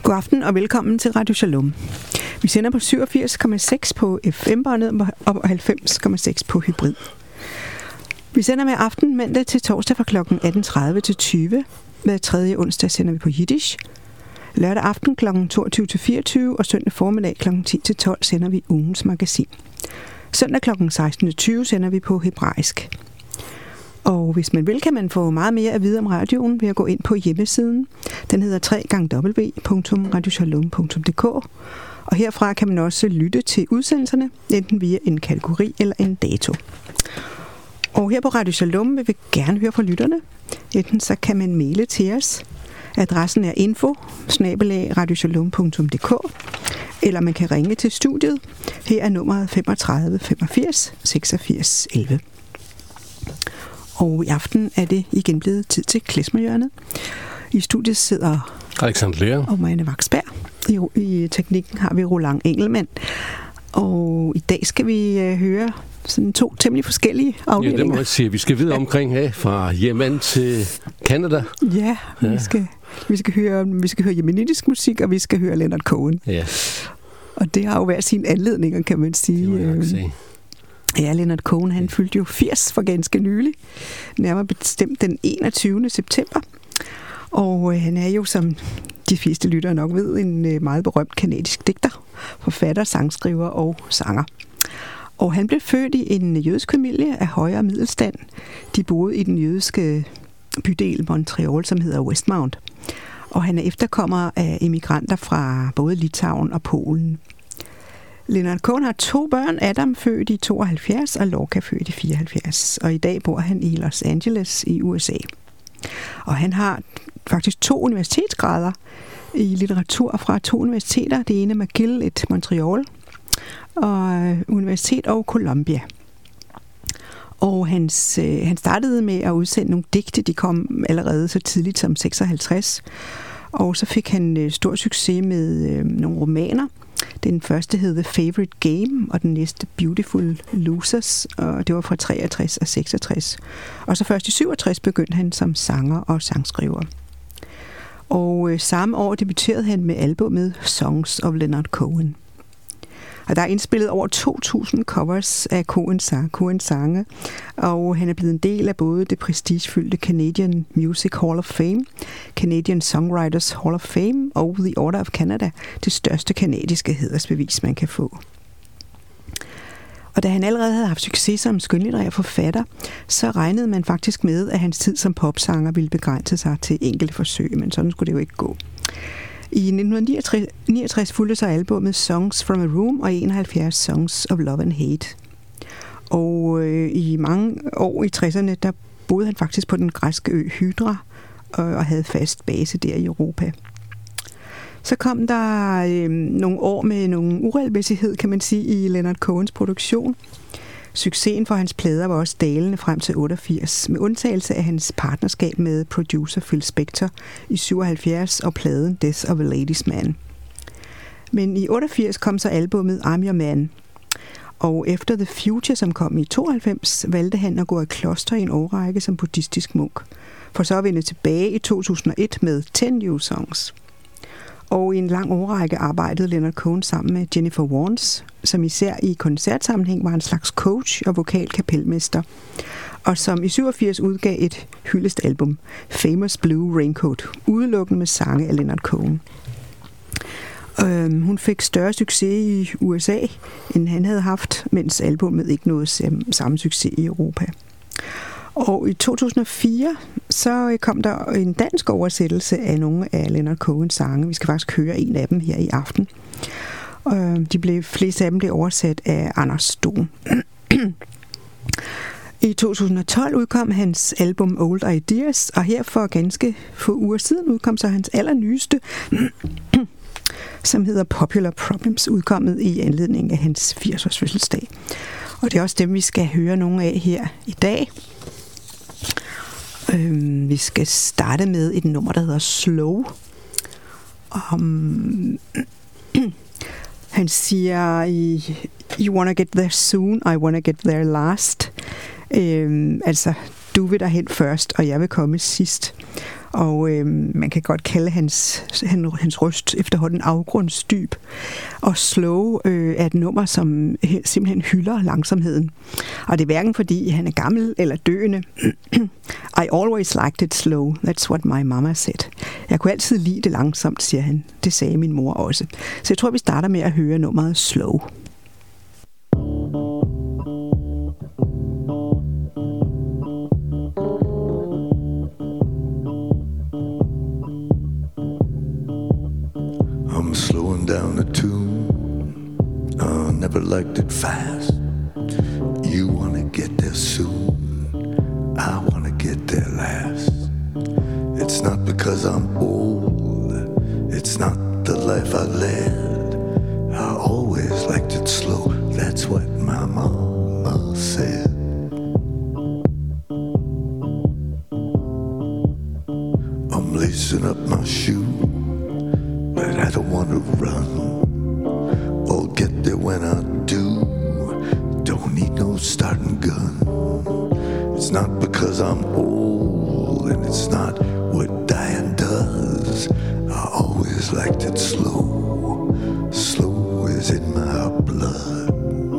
God aften og velkommen til Radio Shalom. Vi sender på 87,6 på FM-båndet og 90,6 på hybrid. Vi sender med aften mandag til torsdag fra kl. 18.30 til 20. Hver tredje onsdag sender vi på Jiddisch. Lørdag aften kl. 22 til 24 og søndag formiddag kl. 10 til 12 sender vi ugens magasin. Søndag kl. 16 til 20 sender vi på hebraisk. Og hvis man vil, kan man få meget mere at vide om radioen ved at gå ind på hjemmesiden. Den hedder www.radioshalom.dk. Og herfra kan man også lytte til udsendelserne, enten via en kategori eller en dato. Og her på Radio Shalom vil vi gerne høre fra lytterne. Enten så kan man maile til os. Adressen er info@radioshalom.dk, eller man kan ringe til studiet. Her er nummeret 35 85 86 11. Og i aften er det igen blevet tid til klezmerhjørnet. I studiet sidder Alexander Lea og Marianne Vaksberg. I teknikken har vi Roland Engelmann. Og i dag skal vi høre sådan to temmelig forskellige afdelinger. Ja, det må jeg sige. Vi skal videre omkring fra Yemen til Canada. Ja, vi skal høre jemenitisk musik, og vi skal høre Leonard Cohen. Ja. Og det har jo været sine anledninger, kan man sige. Det må jeg sige. Ja, Leonard Cohen, han fyldte jo 80 for ganske nylig. Nærmere bestemt den 21. september. Og han er jo, som de fleste lyttere nok ved, en meget berømt kanadisk digter, forfatter, sangskriver og sanger. Og han blev født i en jødisk familie af højere middelstand. De boede i den jødiske bydel Montreal, som hedder Westmount. Og han er efterkommer af emigranter fra både Litauen og Polen. Leonard Cohen har 2 børn, Adam født i 72 og Lorca født i 74. Og i dag bor han i Los Angeles i USA. Og han har faktisk 2 universitetsgrader i litteratur fra 2 universiteter. Det ene McGill, et Montreal, og Universitet og Columbia. Og han startede med at udsende nogle digte, de kom allerede så tidligt som 56. Og så fik han stor succes med nogle romaner. Den første hed The Favorite Game, og den næste Beautiful Losers, og det var fra 63 og 66. Og så først i 67 begyndte han som sanger og sangskriver. Og samme år debuterede han med albumet Songs of Leonard Cohen. Og der er indspillet over 2.000 covers af Cohens sange, og han er blevet en del af både det prestigefyldte Canadian Music Hall of Fame, Canadian Songwriters Hall of Fame og The Order of Canada, det største kanadiske hædersbevis, man kan få. Og da han allerede havde haft succes som skønlitterær forfatter, så regnede man faktisk med, at hans tid som popsanger ville begrænse sig til enkelte forsøg, men sådan skulle det jo ikke gå. I 1969 fulgte så albumet Songs from a Room og 71 Songs of Love and Hate. Og i mange år i 60'erne, der boede han faktisk på den græske ø Hydra og havde fast base der i Europa. Så kom der nogle år med nogle uregelmæssighed, kan man sige, i Leonard Cohens produktion. Succesen for hans plader var også dalende frem til 88, med undtagelse af hans partnerskab med producer Phil Spector i 77 og pladen Death of a Ladies Man. Men i 88 kom så albumet I'm Your Man, og efter The Future, som kom i 92, valgte han at gå i kloster i en årrække som buddhistisk munk, for så at vende tilbage i 2001 med 10 New Songs. Og i en lang årrække arbejdede Leonard Cohen sammen med Jennifer Warnes, som især i koncertsammenhæng var en slags coach og vokalkapelmester, og som i 87 udgav et hyldestalbum, Famous Blue Raincoat, udelukkende med sange af Leonard Cohen. Hun fik større succes i USA, end han havde haft, mens albumet ikke nåede samme succes i Europa. Og i 2004, så kom der en dansk oversættelse af nogle af Leonard Cohens sange. Vi skal faktisk høre en af dem her i aften. Fleste af dem blev oversat af Anders Stohn. I 2012 udkom hans album Old Ideas, og her for ganske få uger siden udkom så hans allernyeste, som hedder Popular Problems, udkommet i anledning af hans 80-års fødselsdag. Og det er også dem, vi skal høre nogle af her i dag. Vi skal starte med et nummer, der hedder Slow. Han siger, you wanna get there soon, I wanna get there last. Altså, du vil derhen først, og jeg vil komme sidst. Og man kan godt kalde hans røst efterhånden afgrundsdyb. Og Slow er et nummer, som simpelthen hylder langsomheden. Og det er hverken fordi han er gammel eller døende. I always liked it slow. That's what my mama said. Jeg kunne altid lide det langsomt, siger han. Det sagde min mor også. Så jeg tror, vi starter med at høre nummeret Slow. I'm slowing down the tune. I never liked it fast. You wanna get there soon. I wanna get there last. It's not because I'm old. It's not the life I led. I always liked it slow. That's what my mama said. I'm lacing up my shoe, but I don't want to run. I'll get there when I do. Don't need no starting gun. It's not because I'm old, and it's not what dying does. I always liked it slow. Slow is in my blood.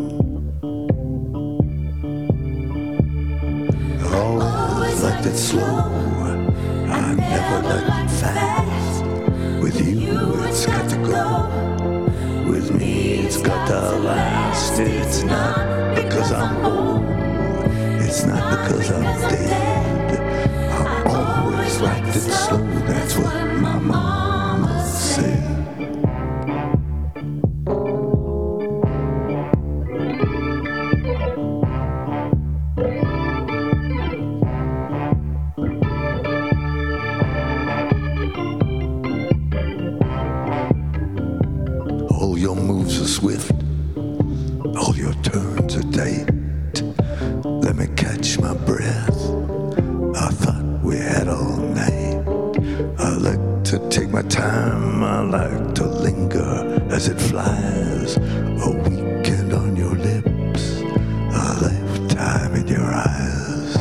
I always liked it slow. I never liked it fast. With you, it's got to go. With me, it's got to last. It's not because I'm old. It's not because I'm dead. I always liked it slow. That's what my mama said. All your moves are swift. All your turns are tight. Let me catch my breath. I thought we had all night. I like to take my time. I like to linger as it flies. A weekend on your lips. A lifetime in your eyes.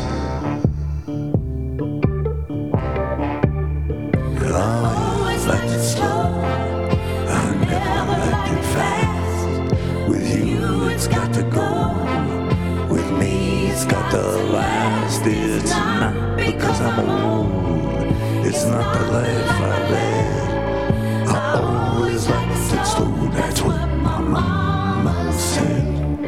I always liked it slow. I never liked it fast. With you, it's got to go. With me, it's got to last. It's not because I'm old. It's not the life I led. I always liked it slow. That's what my mama said.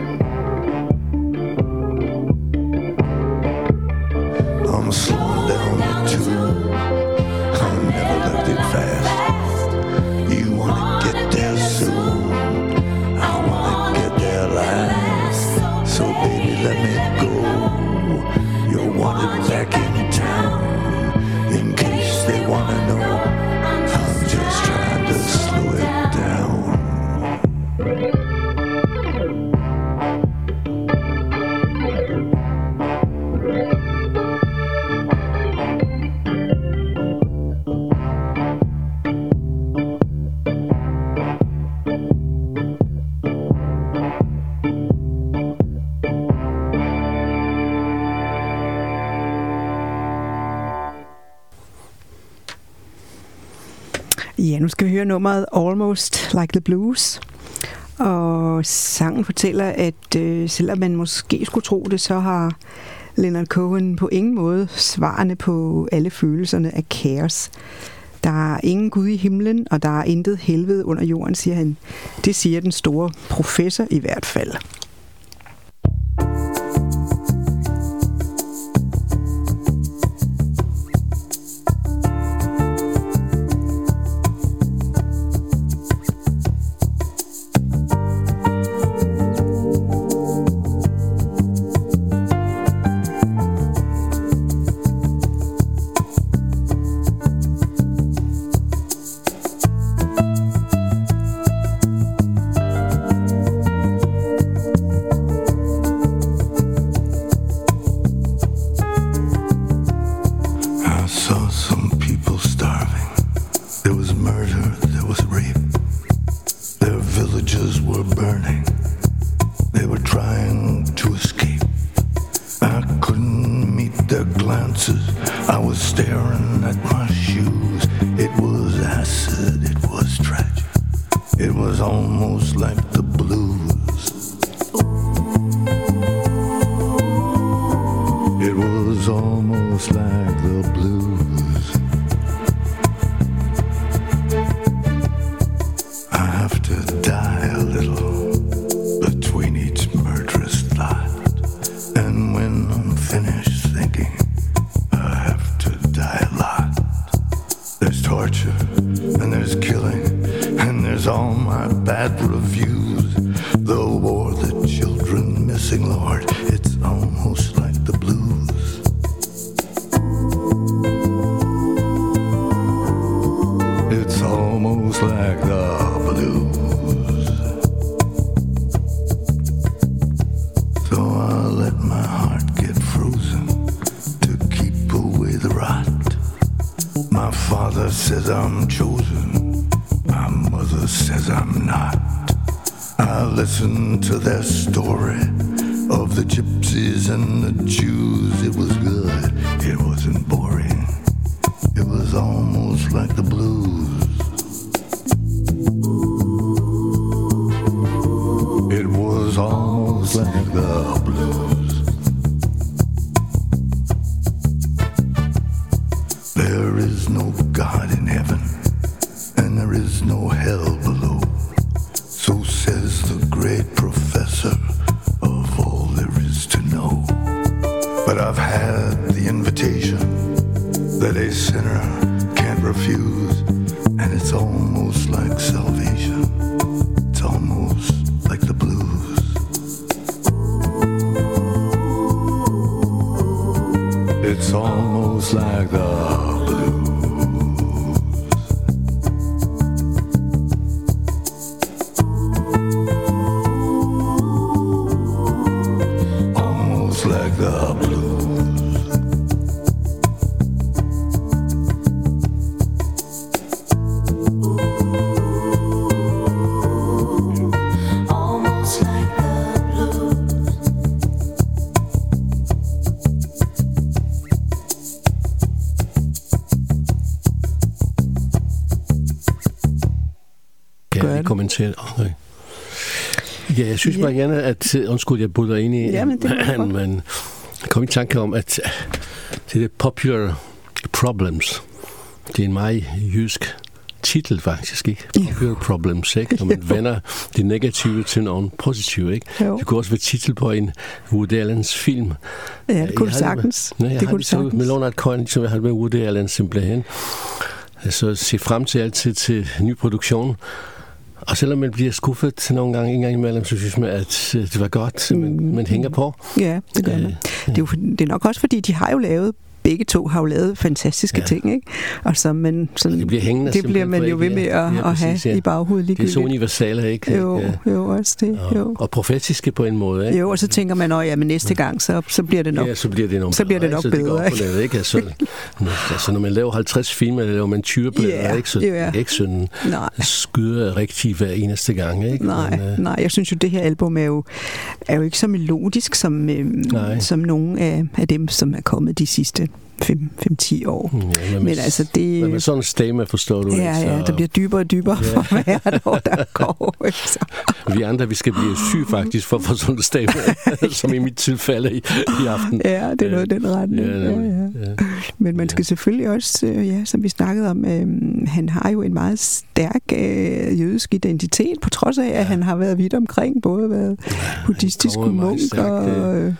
I'm slowing down the tune. I never liked it fast. You wanna get there soon. I wanna get there last. So baby, let me go. You're wanted back in town. In case they wanna know, I'm just trying to slow it down. Ja, nu skal vi høre nummeret Almost Like the Blues. Og sangen fortæller, at selvom man måske skulle tro det, så har Leonard Cohen på ingen måde svarene på alle følelserne af kaos. Der er ingen Gud i himlen, og der er intet helvede under jorden, siger han. Det siger den store professor i hvert fald. almost like the blues. It was almost like the blues. I have to die a little between each murderous thought, and when I'm finished thinking, I have to die a lot. There's torture, and there's killing, and there's all my bad reviews. The war, the children missing, Lord, it's almost like the blues. It's almost like the blues. So I let my heart get frozen to keep away the rot. My father says I'm chosen, my mother says I'm not. I listen to their story of the gypsies and the Jews. It was good, it wasn't boring. It was almost like the blues. It was almost like the blues. There is no God in heaven, and there is no hell below. So says the great professor of all there is to know. But I've had the invitation that a sinner can't refuse, and it's almost like salvation. It's almost like the blues. It's almost like the blues. Almost like the blues. Kommentere. Okay. Ja, jeg synes bare gerne, at undskyld, jeg butter ind i, man kom i tanke om, at det er Popular Problems. Det er en meget jysk titel faktisk, ikke? Popular Problems, ikke? Når man vender det negative til noget positivt, ikke? Jo. Det kunne også være titel på en Woody Allens film. Ja, det kunne sagtens. Jeg har det så med Leonard Cohen, som jeg har med Woody Allen simpelthen. Så se frem til altid til ny produktion. Og selvom man bliver skuffet nogle gange, en gang imellem, så synes man, at det var godt, men man hænger på. Ja, det gør man. Det er nok også, fordi de har jo lavet, begge to har jo lavet fantastiske ting, ikke? Og så man sådan, det bliver man jo ved med at have i baghovedet ligegyldigt. Det er så universale, ikke? Jo, også det. Jo. Og profetiske på en måde, ikke? Jo, og så tænker man, men næste gang, så bliver det nok, så bliver det nok bedre. Det ikke? Altså, når man laver 50 film, eller laver man 20 billeder, ikke? Så det er ikke sådan skyder rigtigt hver eneste gang, ikke? Nej, jeg synes jo, det her album er jo ikke så melodisk som nogle af dem, som er kommet de sidste 5-10 år. Ja, men altså det... Men sådan en stemme, forstår du? Ja, det bliver dybere og dybere for hvert år, der går. Vi andre, vi skal blive syge faktisk for at få sådan en stemme, som i mit tilfælde i aften. Ja, det er noget den retning. Ja. Men man skal selvfølgelig også, som vi snakkede om, han har jo en meget stærk jødisk identitet, på trods af, at han har været vidt omkring, både været buddhistisk munk og...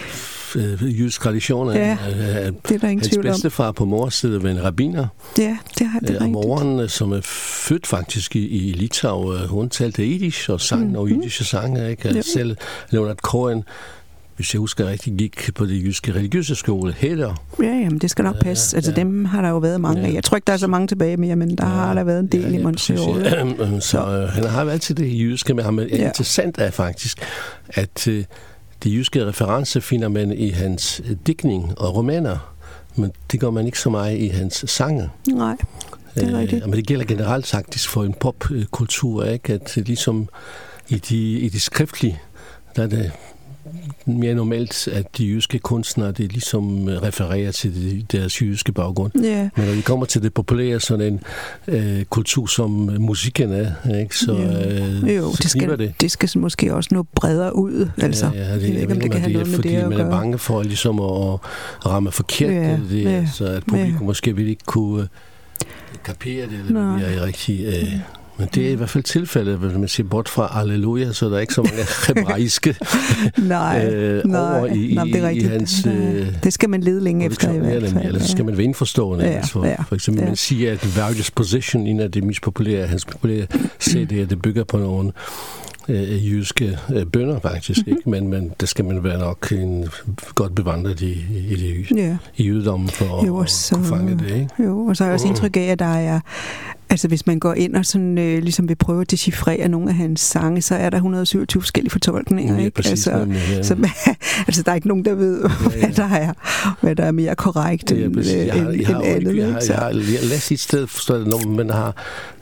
jødisk tradition. Ja, det er der ingen tvivl om. Hans bedstefar på mors side var en rabbiner. Ja, det har det rigtigt. Og moren, som er født faktisk i Litau, hun talte jiddisch og sang nogle jiddische sange, ikke? Selv Leonard Cohen, hvis jeg husker rigtigt, gik på det jyske religiøse skole, Heder. Ja, jamen det skal nok passe. Altså dem har der jo været mange af. Jeg tror ikke, der er så mange tilbage mere, men der har der været en del i Montreal. Så han har altid det jyske med ham. Interessant er faktisk, at de jyske referencer finder man i hans digtning og romaner, men det gør man ikke så meget i hans sange. Nej, det er rigtigt. Men det gælder generelt faktisk for en popkultur, ikke? At ligesom i de skriftlige, der er det mere normalt, at de jyske kunstnere, det ligesom refererer til deres jyske baggrund. Yeah. Men når vi kommer til det populære, sådan en kultur, som musikken er, ikke? Så, det skal måske også nå bredere ud. Altså. Ja, jeg ved ikke, om det kan have noget med det at gøre. Fordi man er bange for ligesom at ramme forkert. Så at publikum måske vil ikke kunne kapere det, eller bliver rigtig... Men det er i hvert fald tilfældet, hvis man ser bort fra Alleluja, så er der ikke så mange hebraiske over i hans... det skal man lede længe efter i hvert fald. Eller så skal man være indforstående. For eksempel, man siger, at Various Position, en af de mest populære, hans populære CD'er, det bygger på nogle jyske bønder faktisk, ikke? Men der skal man være nok godt bevandret i jødedommen for at kunne fange det, ikke? Jo, og så har jeg også indtryk af, at der er, altså hvis man går ind og sådan, ligesom vil prøve at decifrere nogle af hans sange, så er der 127 forskellige fortolkninger, ikke? Præcis, altså der er ikke nogen, der ved, hvad der er mere korrekt end andet. Jeg har læst et sted, forstår jeg, når man har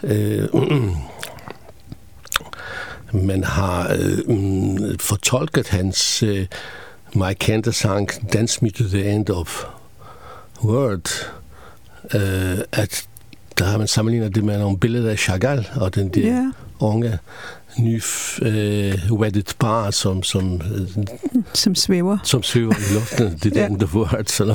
fortolket hans meget kendte sang Dance Me to the End of World, at der har man sammenlignet det med nogle billeder af Chagall og den der unge wedded par, som svæver i luften. Det er the word. Så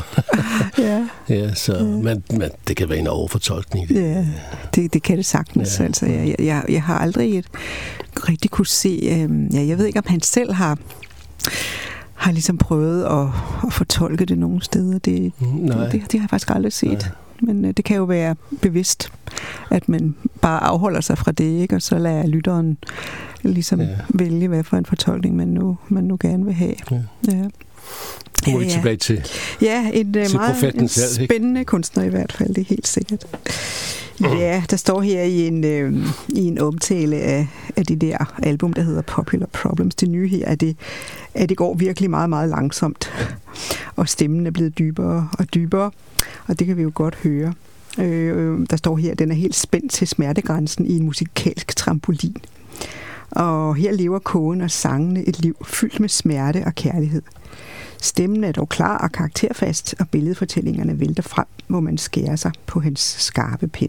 men det kan være en overfortolkning. Det kan det sagtens. Altså, jeg har aldrig rigtig kunne se... jeg ved ikke, om han selv har ligesom prøvet at fortolke det nogle steder. Det har jeg faktisk aldrig set. Nej. Men det kan jo være bevidst, at man bare afholder sig fra det, ikke? Og så lader lytteren ligesom vælge, hvad for en fortolkning man nu gerne vil have. Nu må vi tilbage til en meget spændende kunstner i hvert fald, det er helt sikkert. Ja, der står her i en omtale af det der album, der hedder Popular Problems. Det nye her at det går virkelig meget, meget langsomt. Og stemmen er blevet dybere og dybere. Og det kan vi jo godt høre. Der står her, at den er helt spændt til smertegrænsen i en musikalsk trampolin. Og her lever kogen og sangene et liv fyldt med smerte og kærlighed. Stemmen er dog klar og karakterfast, og billedfortællingerne vælter frem, hvor man skærer sig på hans skarpe pen.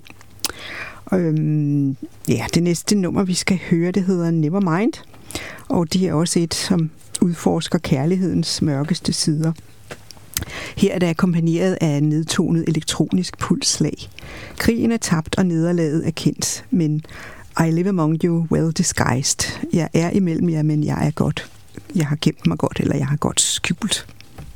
Det næste nummer, vi skal høre, det hedder Nevermind. Og det er også et, som udforsker kærlighedens mørkeste sider. Her er det akkompagneret af nedtonet elektronisk pulsslag. Krigen er tabt, og nederlaget er kendt, men I live among you well disguised. Jeg er imellem jer, men jeg er godt. Jeg har gemt mig godt, eller jeg har godt skjult.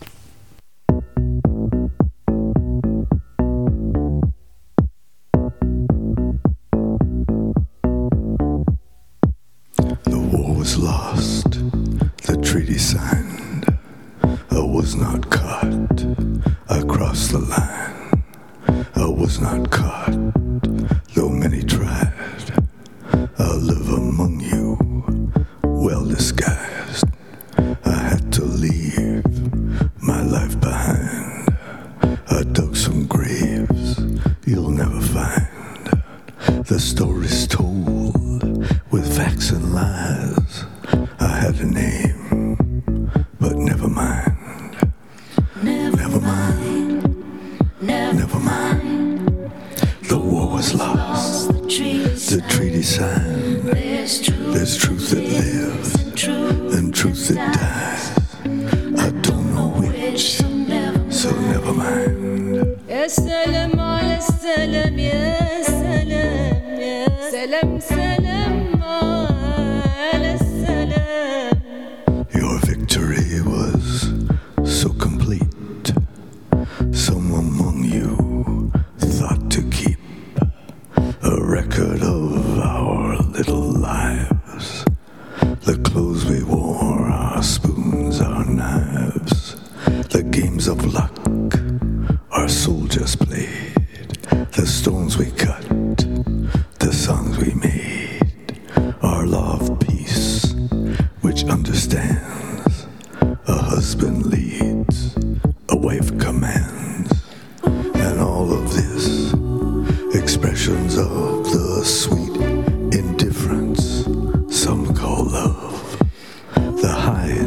The war was lost, the treaty signed. I was not caught, I crossed the line. I was not caught, though many tried. I live among you, well disguised. I had to leave my life behind. I dug some graves you'll never find. The story's told with facts and lies. I had a name, but never mind. Never mind. Never mind. The war was lost. The treaty signed. There's truth that lives and truth that dies. I don't know which, so never mind. Ya salam ala salam, ya salam, ya salam, salam ala salam. Your victory was so complete. Some among you thought to keep a record of our little lives. The clothes we wore, our spoons, our knives. The games of luck our soldiers played. The stones we cut, the songs we made. Our law of peace, which understands. A husband leads, a wife commands. And all of this, expressions of the sweet indifference some call love. The high indifference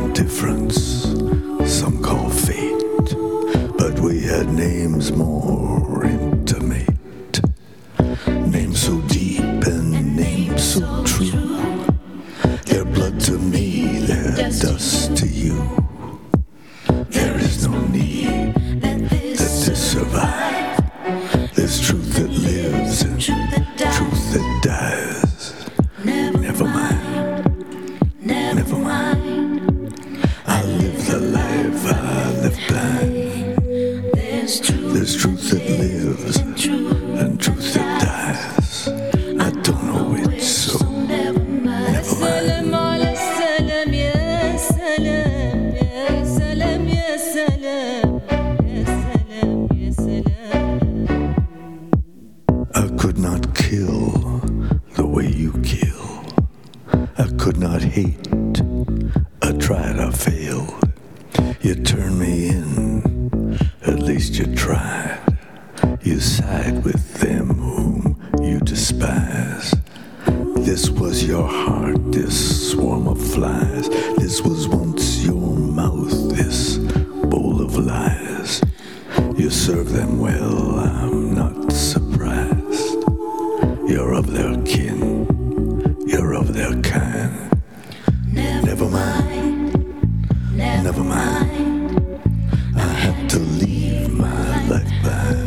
difference some call fate, but we had names more intimate, names so deep and names so true. Their blood to me, their dust to you. There is no need that this survive. There's truth that lives and truth that dies. Never mind, never mind. I live the life I live blind. There's truth that lives and truth that dies. I don't know which, so never mind. السلام على السلام يا سلام يا سلام يا سلام يا سلام يا سلام. I could not kill the way you kill. I could not hate. I tried, I failed. You turned me in, at least you tried. You side with them whom you despise. This was your heart, this swarm of flies. This was once your mouth, this bowl of lies. You serve them well, I'm not surprised. You're of their kin, you're of their kind. Never mind, never mind. I had to leave my life behind.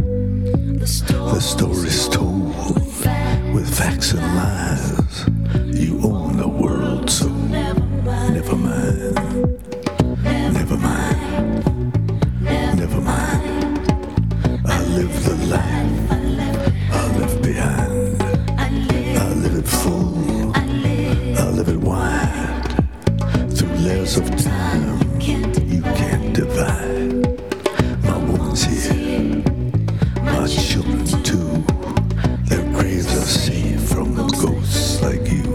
The story's told with facts and lies. You own the world, so never mind, never mind, never mind. I live the life I left behind. I live it full, I live it wide. Through layers of time you can't divide. My woman's here, my children too. Their graves are safe from ghosts like you.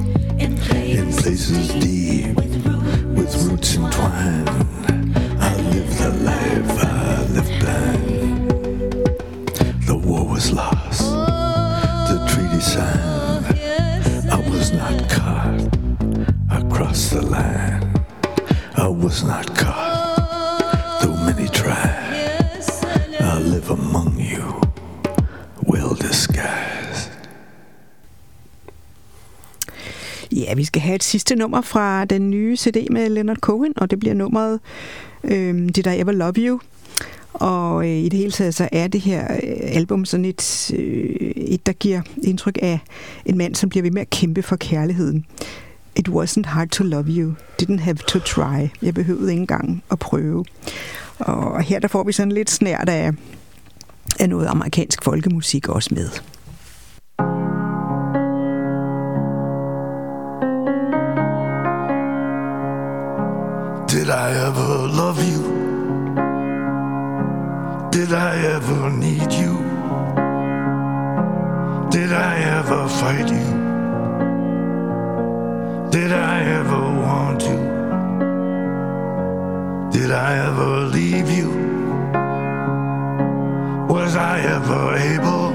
In places deep, with roots entwined. I live the life I live blind. The war was lost, the treaty signed. I was not caught, I crossed the line. I was not caught, though many tried. I live among you, well disguised. Ja, vi skal have et sidste nummer fra den nye CD med Leonard Cohen, og det bliver nummeret Did I Ever Love You? Og i det hele taget så er det her album sådan et, der giver indtryk af en mand, som bliver ved med at kæmpe for kærligheden. It wasn't hard to love you, didn't have to try. Jeg behøvede ikke engang at prøve. Og her der får vi sådan lidt snært af noget amerikansk folkemusik også med. Did I ever love you? Did I ever need you? Did I ever fight you? Did I ever want you? Did I ever leave you? Was I ever able?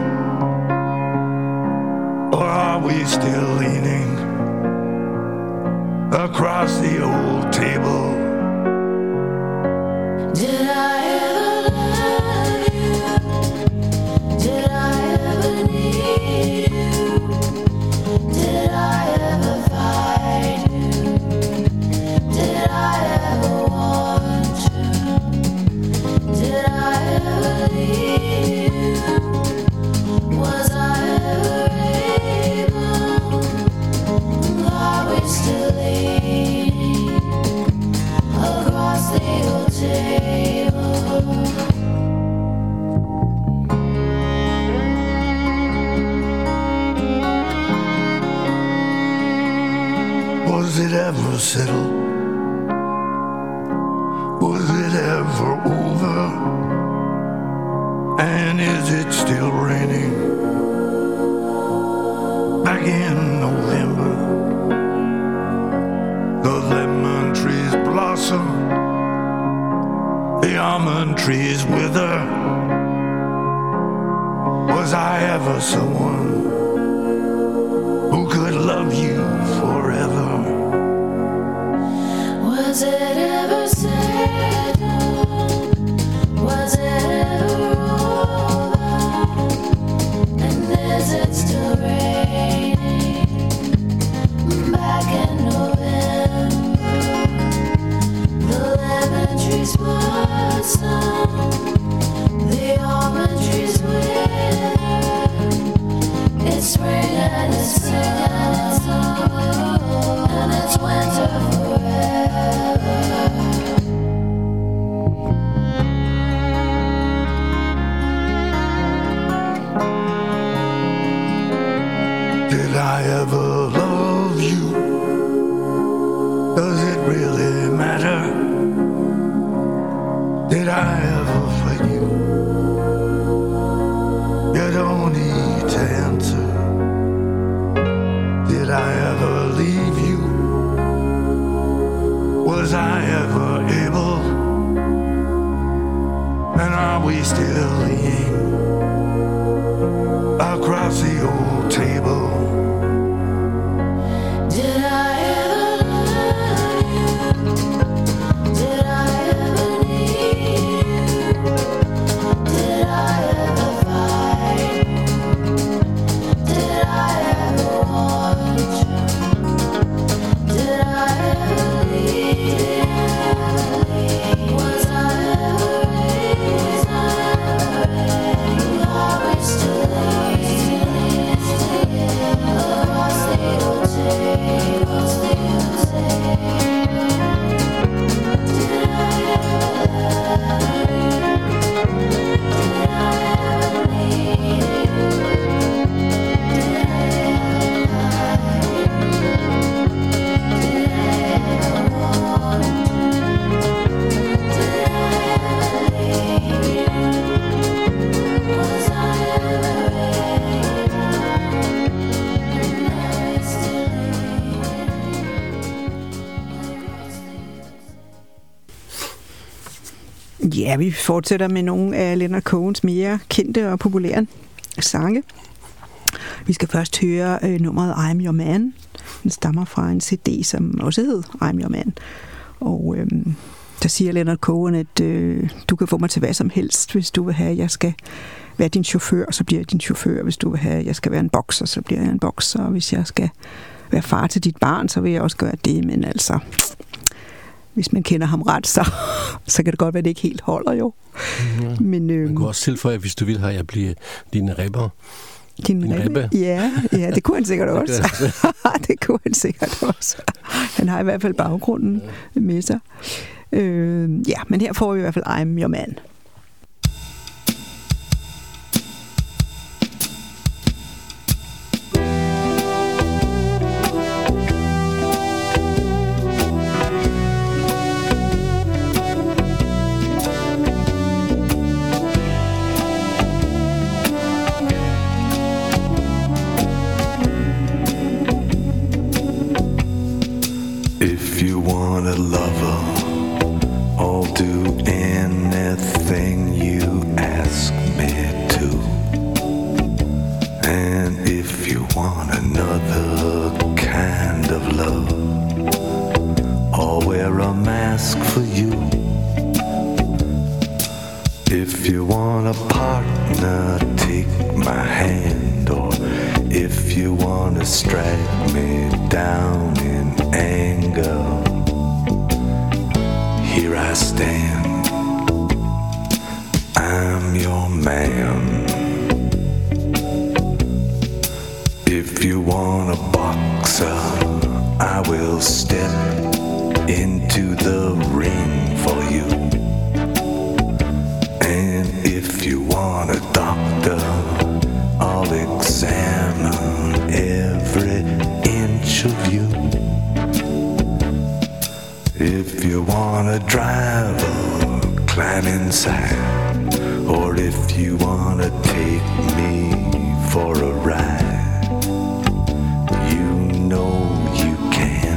Or are we still leaning across the old table? Did I ever love you? Did I ever need you? Did I ever fight you? Did I ever want you? Did I ever leave you? Was I ever able? Are we still leaning across the old table? Was it ever settled? Was it ever over? And is it still raining? Back in November, the lemon trees blossom, the almond trees wither. Was I ever someone who could love you forever? Was Was it ever settled? Was it ever over? And is it still raining back in November? The lemon trees blossom, the almond trees wither. It's spring and it's summer, and it's winter forever. Did I ever love you? Does it really matter? Did I ever for you? You don't need to answer. Did I ever leave you? Was I ever able? And are we still leaning across the old table? Did I ever love you? Did I ever need you? Did I ever fight you? Did I ever want you? Did I ever leave? Was I ever raised? Are we still leaning across the old table? Did I ever love you? Did I ever need you? Did I ever fight you? Did I ever want you? Did I ever leave you? Was I ever raised? And are we still leaning across the Ja, vi fortsætter med nogle af Leonard Cohens mere kendte og populære sange. Vi skal først høre nummeret I'm Your Man. Den stammer fra en CD, som også hed I'm Your Man. Og der siger Leonard Cohen, at du kan få mig til hvad som helst, hvis du vil have, at jeg skal være din chauffør, så bliver jeg din chauffør. Hvis du vil have, at jeg skal være en bokser, så bliver jeg en bokser. Og hvis jeg skal være far til dit barn, så vil jeg også gøre det. Men altså, hvis man kender ham ret, så kan det godt være, at det ikke helt holder jo. Ja. Men, Man kan også tilføje, hvis du vil have, at jeg bliver din rapper. Din ribbe? Ja, det kunne han sikkert også. Det kunne han sikkert også. Han har i hvert fald baggrunden med sig. Ja, men her får vi i hvert fald I'm Your Man. If you want a lover, I'll do anything you ask me to. And if you want another kind of love, I'll wear a mask for you. If you want a partner, take my hand. Or if you want to strike me down in anger, here I stand, I'm your man. If you want a boxer, I will step into the ring for you. And if you want a doctor, I'll examine every inch of you. If you want a driver, climb inside. Or if you want to take me for a ride, you know you can.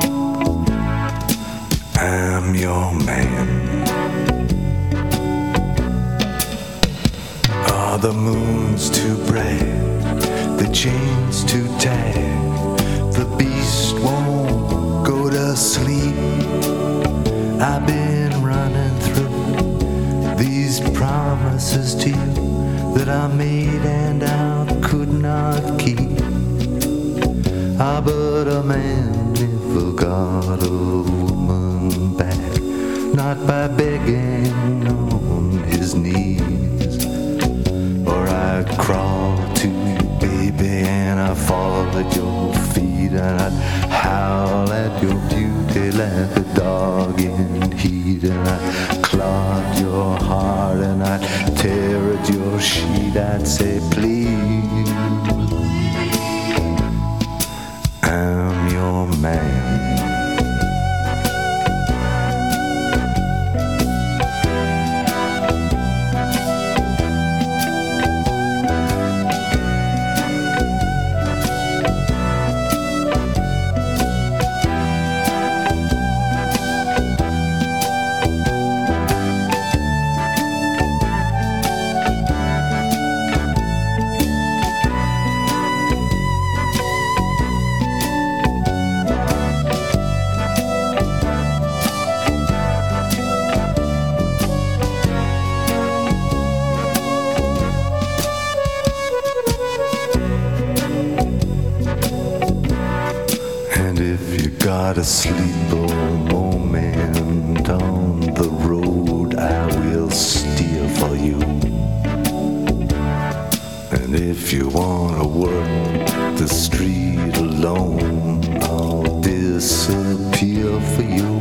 I'm your man. Are the moons too bright, the chains too tight, the beast won't go to sleep? I've been running through these promises to you that I made and I could not keep. Ah, but a man never got a woman back, not by begging on his knees. Or I'd crawl to you, baby, and I'd fall at your feet, and I'd howl at your beauty like a dog in heat, and I'd clog your heart, and I'd tear at your sheet. I'd say, please, I'm your man. A sleeper moment on the road I will steer for you. And if you wanna work the street alone, I'll disappear for you.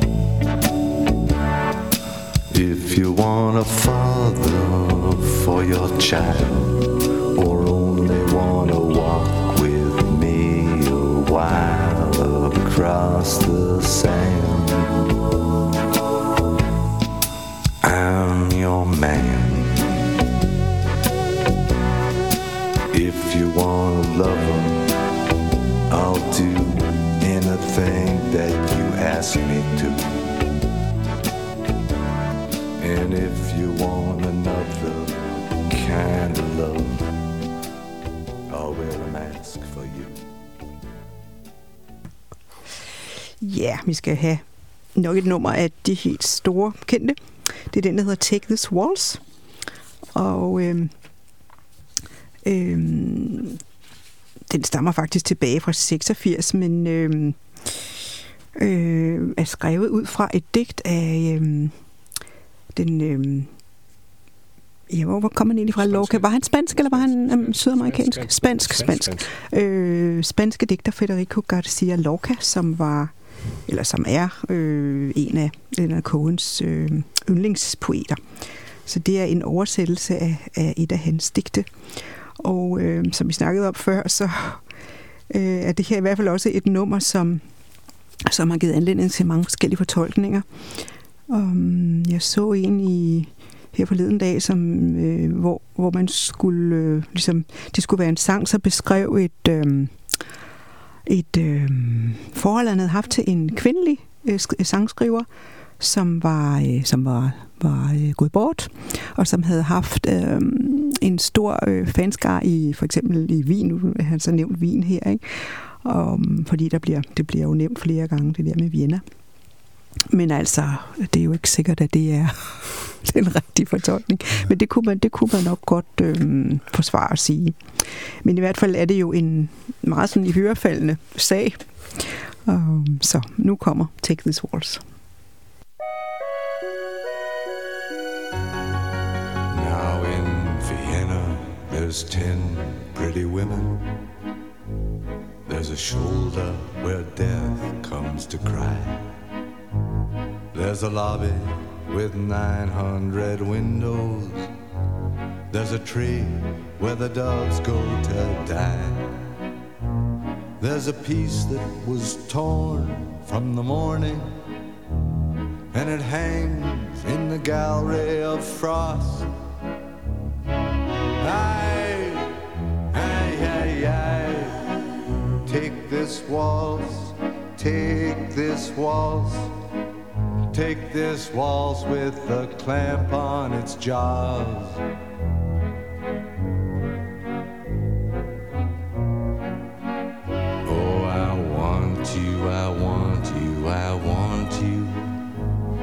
If you want a father for your child, or only wanna walk with me a while across the sand, I'm your man. If you wanna love him, I'll do anything that you ask me to. And if you want another kind of love, I'll wear a mask for you. Ja, vi skal have nok et nummer af de helt store kendte. Det er den, der hedder Take This Waltz. Og den stammer faktisk tilbage fra 86, men er skrevet ud fra et digt af hvor kom han egentlig fra? Lorca. Var han spansk, eller var han sydamerikansk? Spansk. Spanske digter Federico Garcia Lorca, som er en af Cohens yndlingspoeter. Så det er en oversættelse af et af hans digte. Og som vi snakkede om før, så er det her i hvert fald også et nummer, som har givet anledning til mange forskellige fortolkninger. Jeg så en her forleden dag, hvor man skulle det skulle være en sang, så beskrev et forhold, han havde haft til en kvindelig sangskriver, som var gået bort, og som havde haft en stor fanskare i for eksempel i Wien. Nu har han så nævnt Wien her, ikke? Fordi det bliver jo nævnt flere gange, det der med Vienna. Men altså, det er jo ikke sikkert, at det er den rigtige fortolkning. Men det kunne man nok godt forsvare at sige. Men i hvert fald er det jo en meget sådan i hørefaldende sag. Så nu kommer Take This Waltz. Now in Vienna there's 10 pretty women. There's a shoulder where death comes to cry. There's a lobby with 900 windows. There's a tree where the dogs go to die. There's a piece that was torn from the morning, and it hangs in the gallery of frost. Aye, aye, aye, aye. Take this waltz, take this waltz. Take this waltz with a clamp on its jaws. Oh, I want you, I want you, I want you.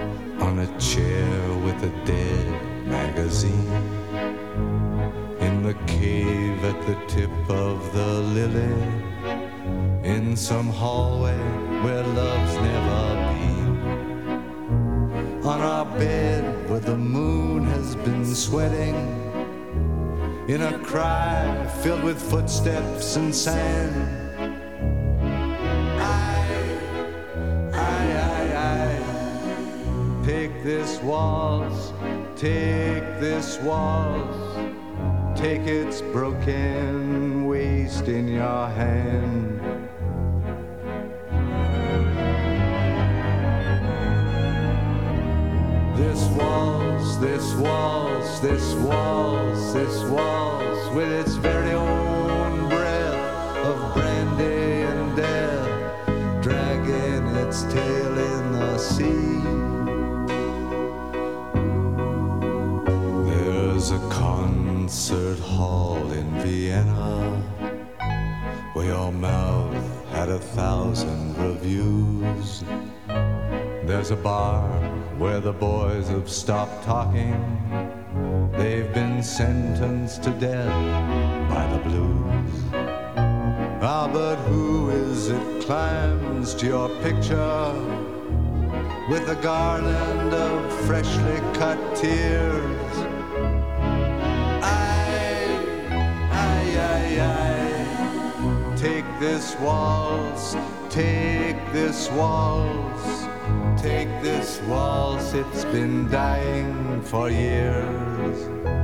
chair with a dead magazine. In the cave at the tip of the lily. In some hallway where love's never been. On our bed where the moon has been sweating. In a cry filled with footsteps and sand. Take this waltz, take this waltz. Take its broken waist in your hand. This waltz, this waltz, this waltz, this waltz, with its very own breath of brandy and death, dragging its tail in the sea. There's a concert hall in Vienna where your mouth had 1,000 reviews. There's a bar where the boys have stopped talking. They've been sentenced to death by the blues. Ah, but who is it climbs to your picture with a garland of freshly cut tears? Take this waltz, take this waltz, take this waltz, it's been dying for years.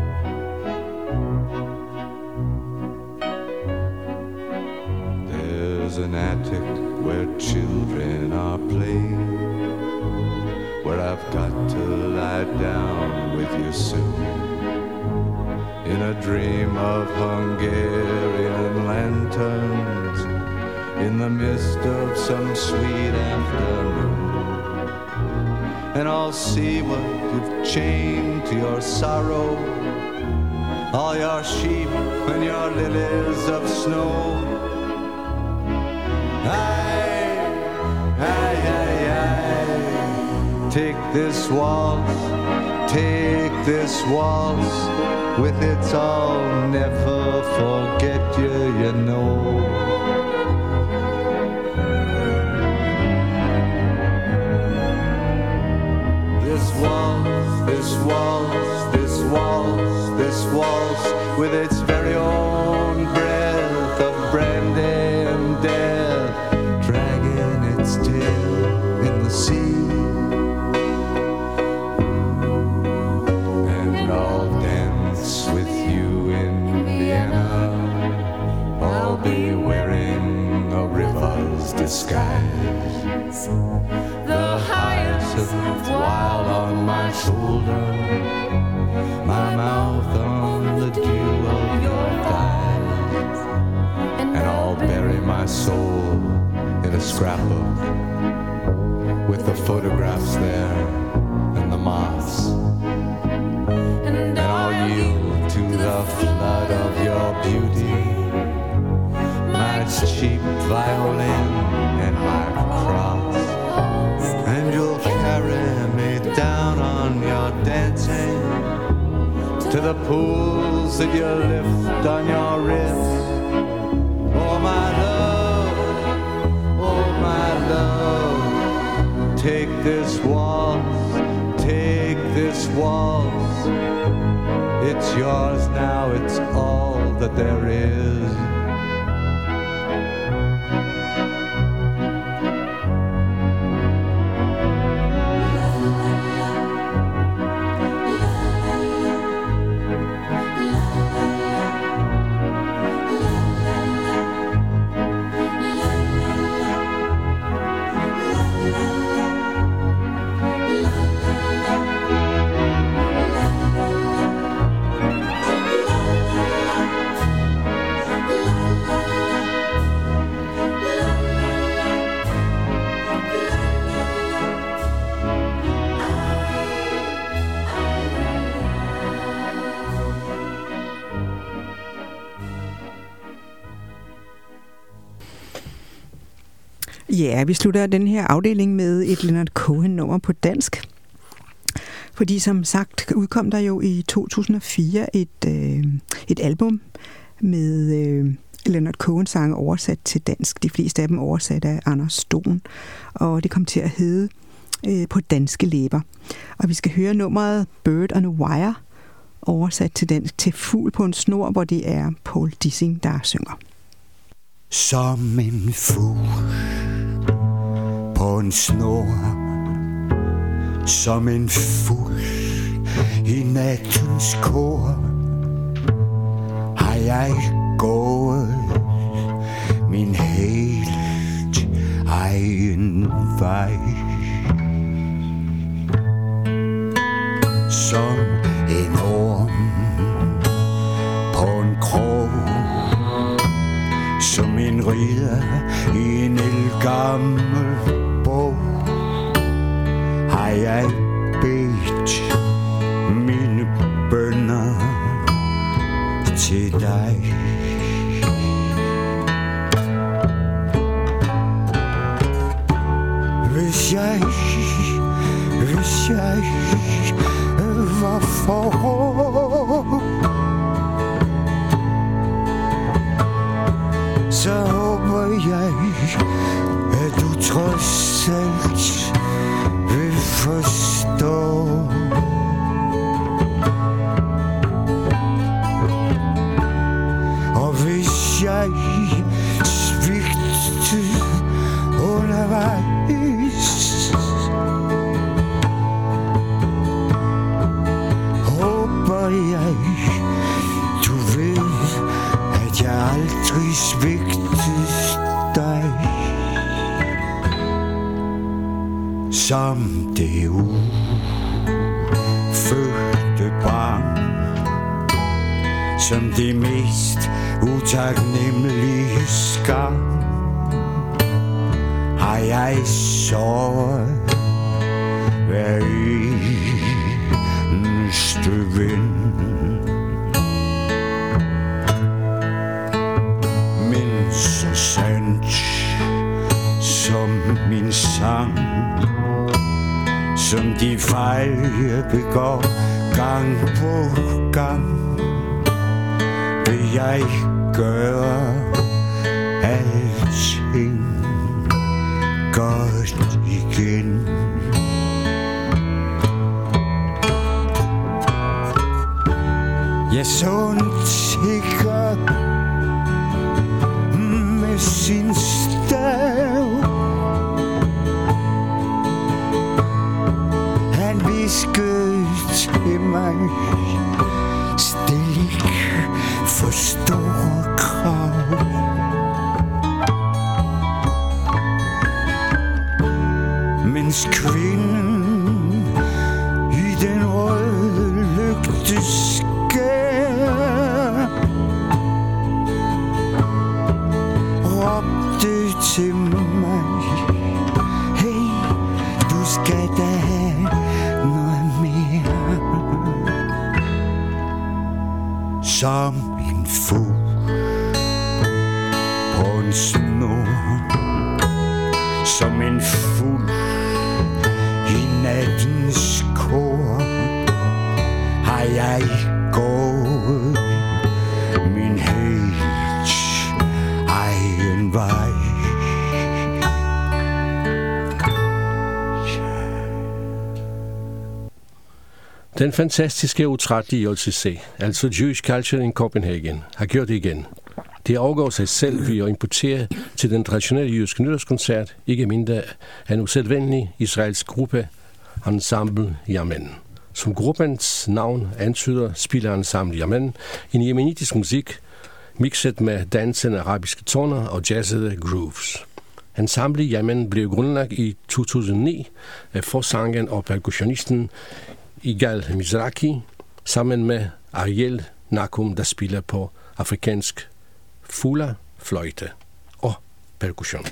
There's an attic where children are playing, where I've got to lie down with you soon. In a dream of Hungarian lanterns, in the mist of some sweet afternoon. And I'll see what you've chained to your sorrow, all your sheep and your lilies of snow. Take this waltz, take this waltz, with its I'll never forget you, you know. This waltz, this waltz, this waltz, this waltz, with its very own breath of brandy and death, dragging its tail in the sea. And I'll dance with you in Vienna. I'll be wearing a river's disguise, the hyacinth wild on my shoulder, my mouth on the dew of your thighs. And I'll bury my soul in a scrapbook with the photographs there and the moths. And I'll yield to the flood of your beauty, my cheap violin and my cross. And you'll carry me down on your dancing to the pools that you lift on your wrist. Oh my love, take this waltz, take this waltz. It's yours now, it's all that there is. Ja, vi slutter den her afdeling med et Leonard Cohen-nummer på dansk. Fordi som sagt udkom der jo i 2004 et album med Leonard Cohen sange oversat til dansk. De fleste af dem oversat af Anders Stohn. Og det kom til at hedde På danske læber. Og vi skal høre nummeret Bird on a Wire, oversat til dansk til Fugl på en snor, hvor det er Paul Dissing, der synger. Som en fugl på en snor, som en fugl i nattens kor, har jeg gået min helt egen vej. Som en orm på en krog, som en ridder i en ældgammel bog, har jeg bedt mine bønner til dig. Hvis jeg var for hård, så håber jeg, at du trods alt vil forstå. Og hvis jeg svigtede undervejs, håber jeg, du ved, at jeg aldrig svigtede dig. Som det ufødte barn, som det mest utaknemmelige skam, har jeg såret hver eneste ven. Men så sandt som min sang, som de fejl jeg begår gang på gang, vil jeg gøre alting godt igen. Jeg så en tigger med sin stav. Han viskede til mig, stil ikke for store krav. Mens kvinden i den røde lygteskær råbte til mig, hey, du skal da have noget mere. Som en fugl på en snor, som en fugl i nattens kor, har jeg gået min helt egen vej. Den fantastiske utrættelige JCC, altså Jewish Culture in Copenhagen, har gjort det igen. Det overgår sig selv ved at importere til den traditionelle jødiske nytårskoncert ikke mindre en usædvanlig israelsk gruppe, Ensemble Yamen. Som gruppens navn antyder, spiller Ensemble Yamen en jemenitisk musik, mixet med dansende arabiske toner og jazzede grooves. Ensemble Yamen blev grundlagt i 2009 af forsangeren og percussionisten Igal Mizrahi, sammen med Ariel Nakum, der spiller på afrikansk fula, fløjte og percussion.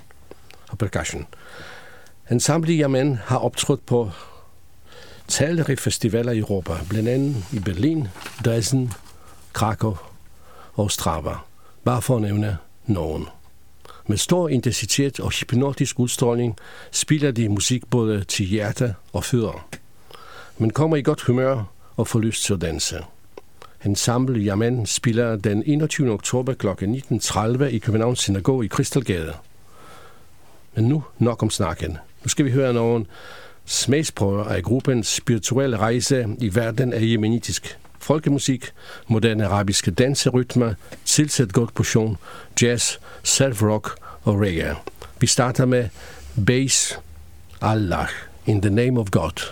Ensemble Yamen har optrådt på talrige festivaler i Europa, blandt andet i Berlin, Dresden, Krakow og Ostrava, bare for at nævne nogen. Med stor intensitet og hypnotisk udstråling spiller de musik både til hjerte og fødder. men kommer i godt humør og får lyst til at danse. Ensemble Jamen spiller den 21. oktober kl. 19.30 i Københavns Synagoge i Krystalgade. Men nu nok om snakken. Nu skal vi høre nogle smagsprøver af gruppens spirituelle rejse i verden af jemenitisk folkemusik, moderne arabiske danserytmer, tilsat god portion, jazz, self-rock og reggae. Vi starter med Bass Allah, In the Name of God.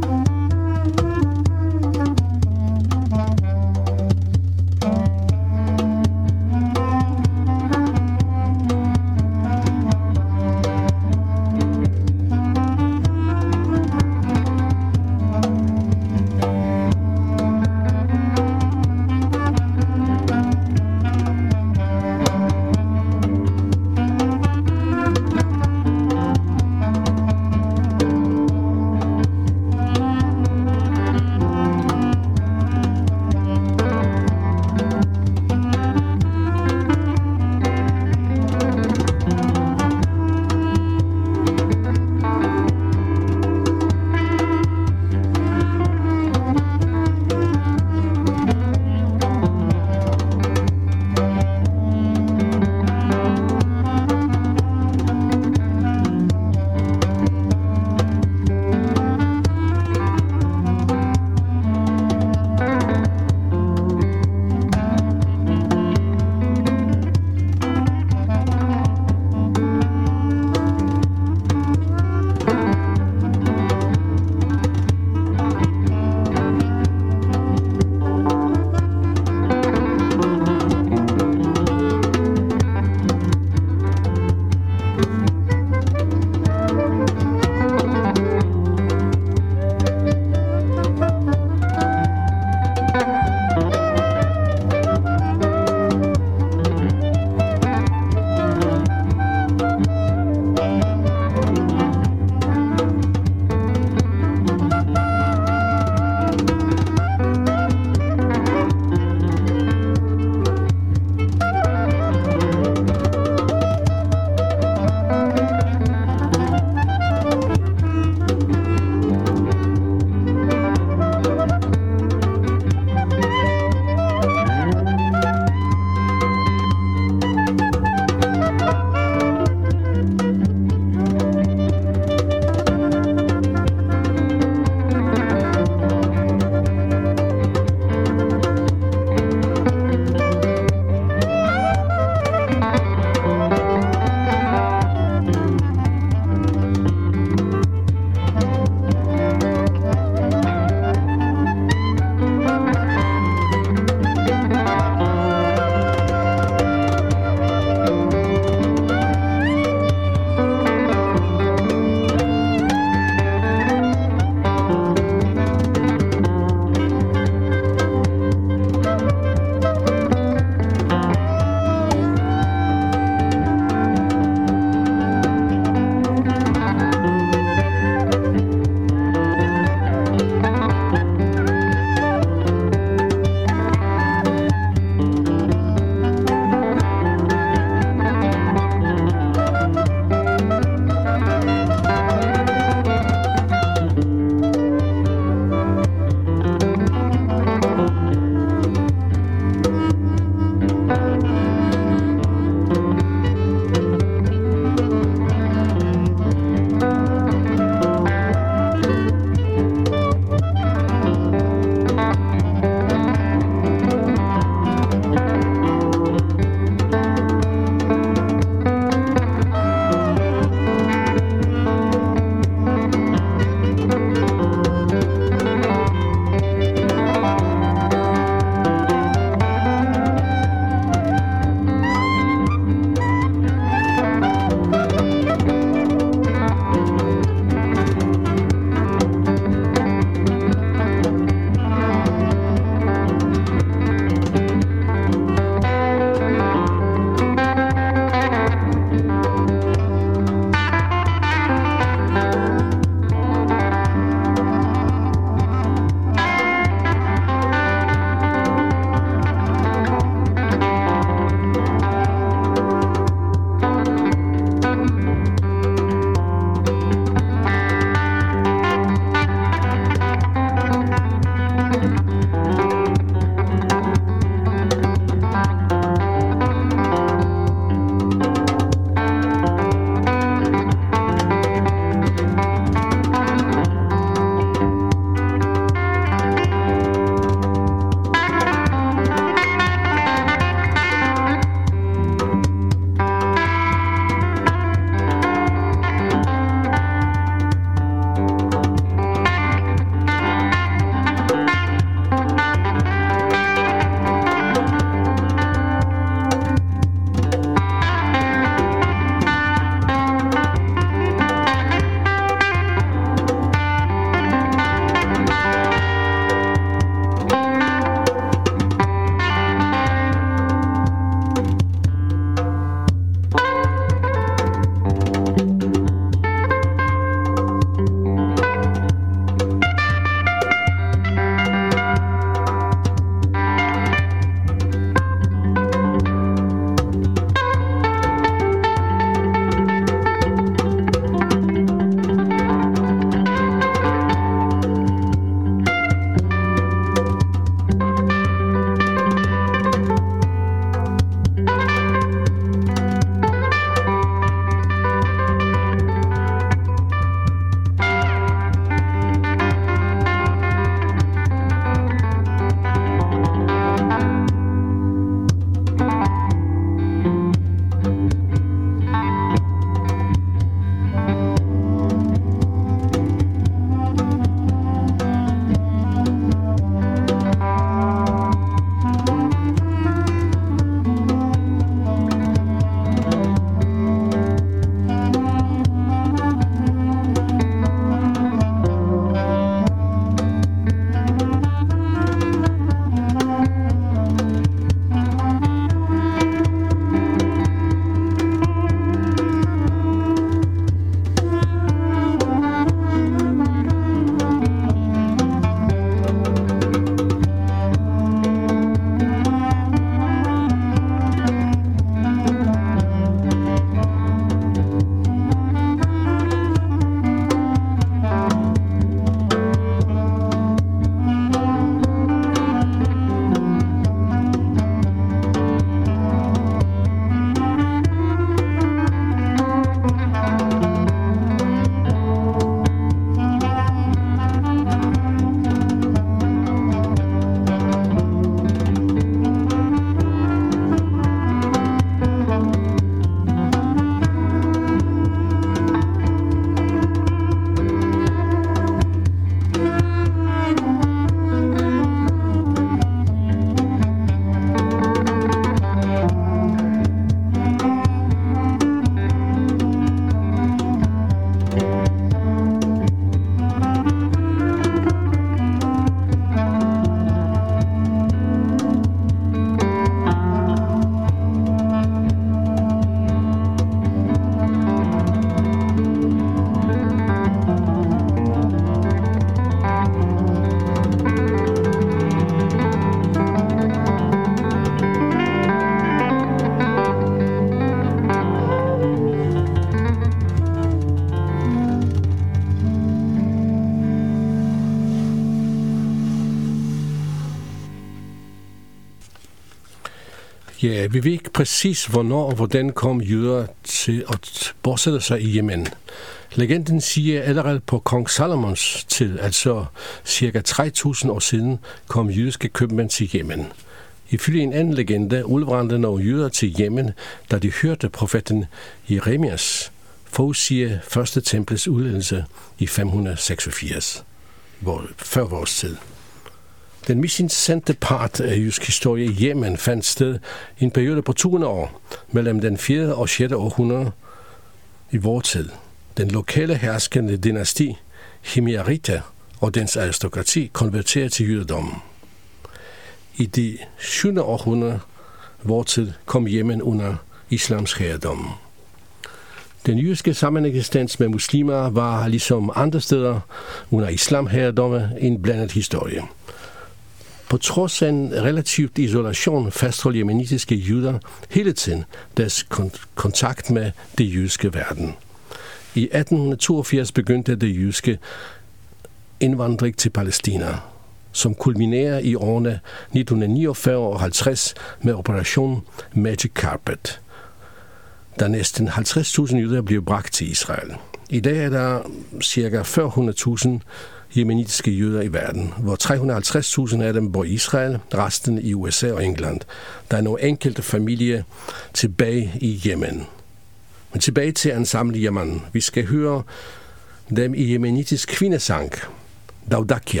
Ja, vi ved ikke præcis, hvornår og hvordan kom jøder til at bosætte sig i Yemen. Legenden siger, at allerede på kong Salomons tid, altså ca. 3.000 år siden, kom jødiske købmænd til Yemen. Ifølge en anden legende udvandrede nogle jøder til Yemen, da de hørte profeten Jeremias forudsige første templets udledelse i 586, før vores tid. Den mest interessante part af jødisk historie i Yemen fandt sted i en periode på 200 år, mellem den 4. og 6. århundrede i vores tid. Den lokale herskende dynasti, Himyarita, og dens aristokrati konverterede til jødedommen. I det 7. århundrede vores tid kom Yemen under islams herredom. Den jødiske sameksistens med muslimer var ligesom andre steder under islamherredomme en blandet historie. På trods af en relativt isolation fastholdt yemenitiske jøder hele tiden deres kontakt med det jødiske verden. I 1882 begyndte det jødiske indvandring til Palæstina, som kulminerer i årene 1949 og 50 med Operation Magic Carpet, da næsten 50.000 jøder blev bragt til Israel. I dag er der ca. 400.000 yemenitiske jøder i verden, hvor 350.000 af dem bor i Israel, resten i USA og England. Der er nogle enkelte familier tilbage i Yemen. Men tilbage til ensemble Yemen. Vi skal høre dem i yemenitisk kvindesang, Daudakia.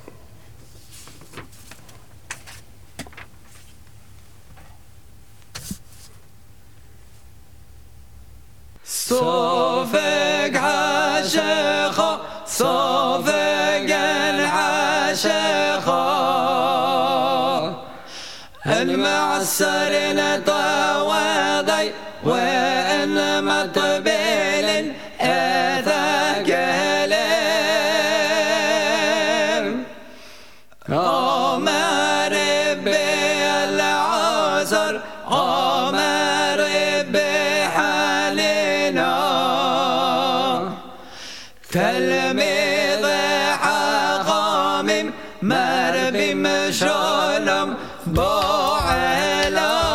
صوفك عاشقة صوفك العاشقة المعسر نطوضي وإن مطبيل أثاك هلم عمر بالعصر عمر بحالنا تلميذ حقامم مر بمشالم بوعلا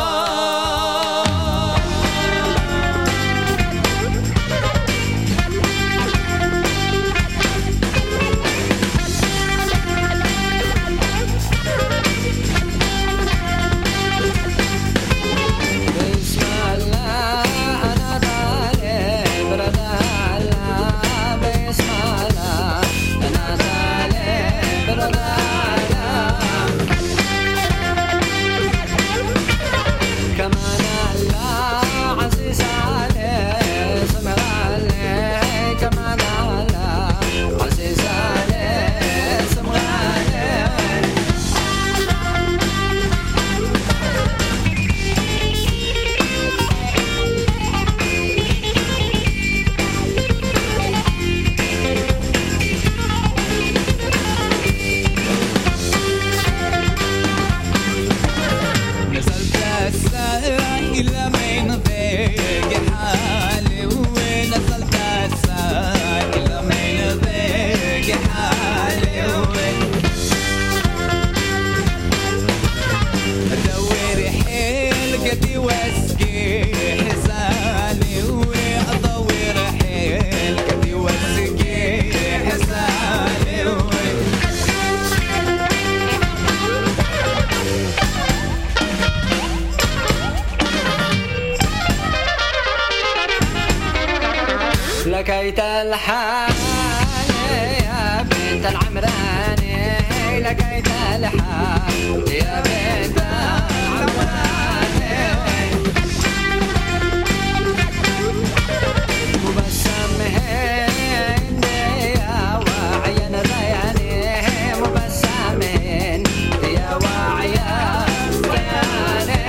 لكيت الحال يا بنت العمراني لكيت الحال يا بنت العمراني مبسم هندي يا وعين الرياني مبسم هندي يا وعين الرياني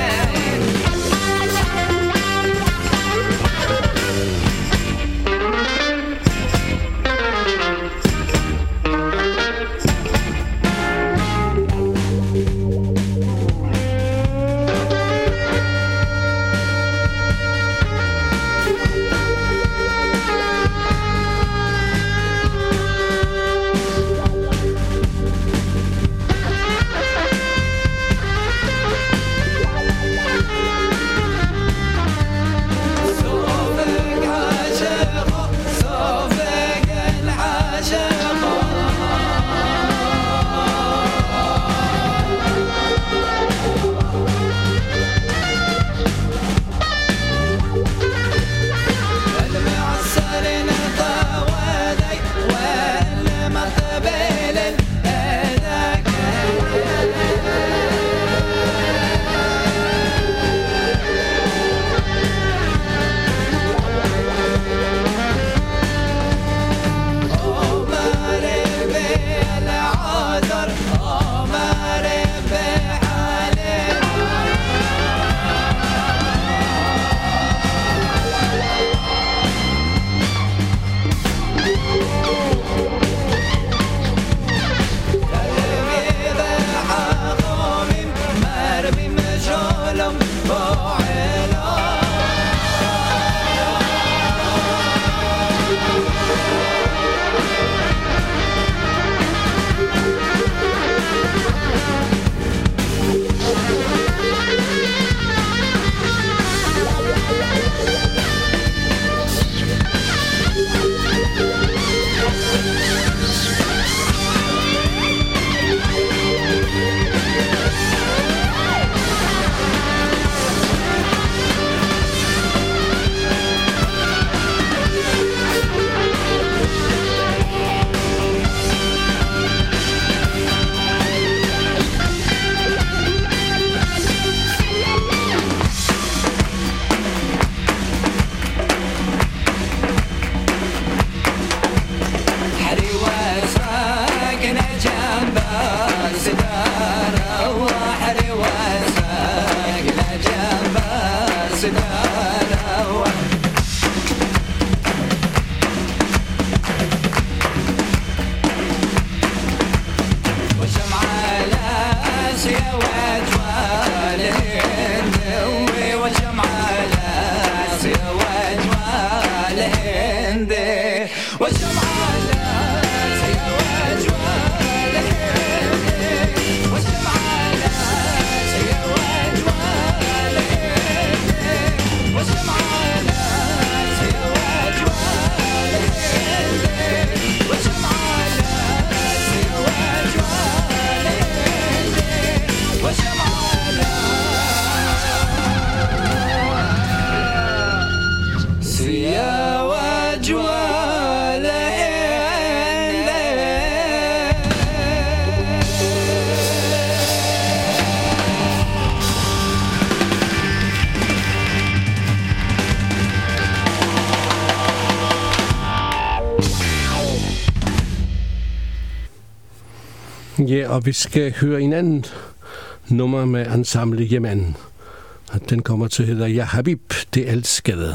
Ja, og vi skal høre en anden nummer med Ensemble Yemen. Og den kommer til at hedde Ja Habib, det elskede.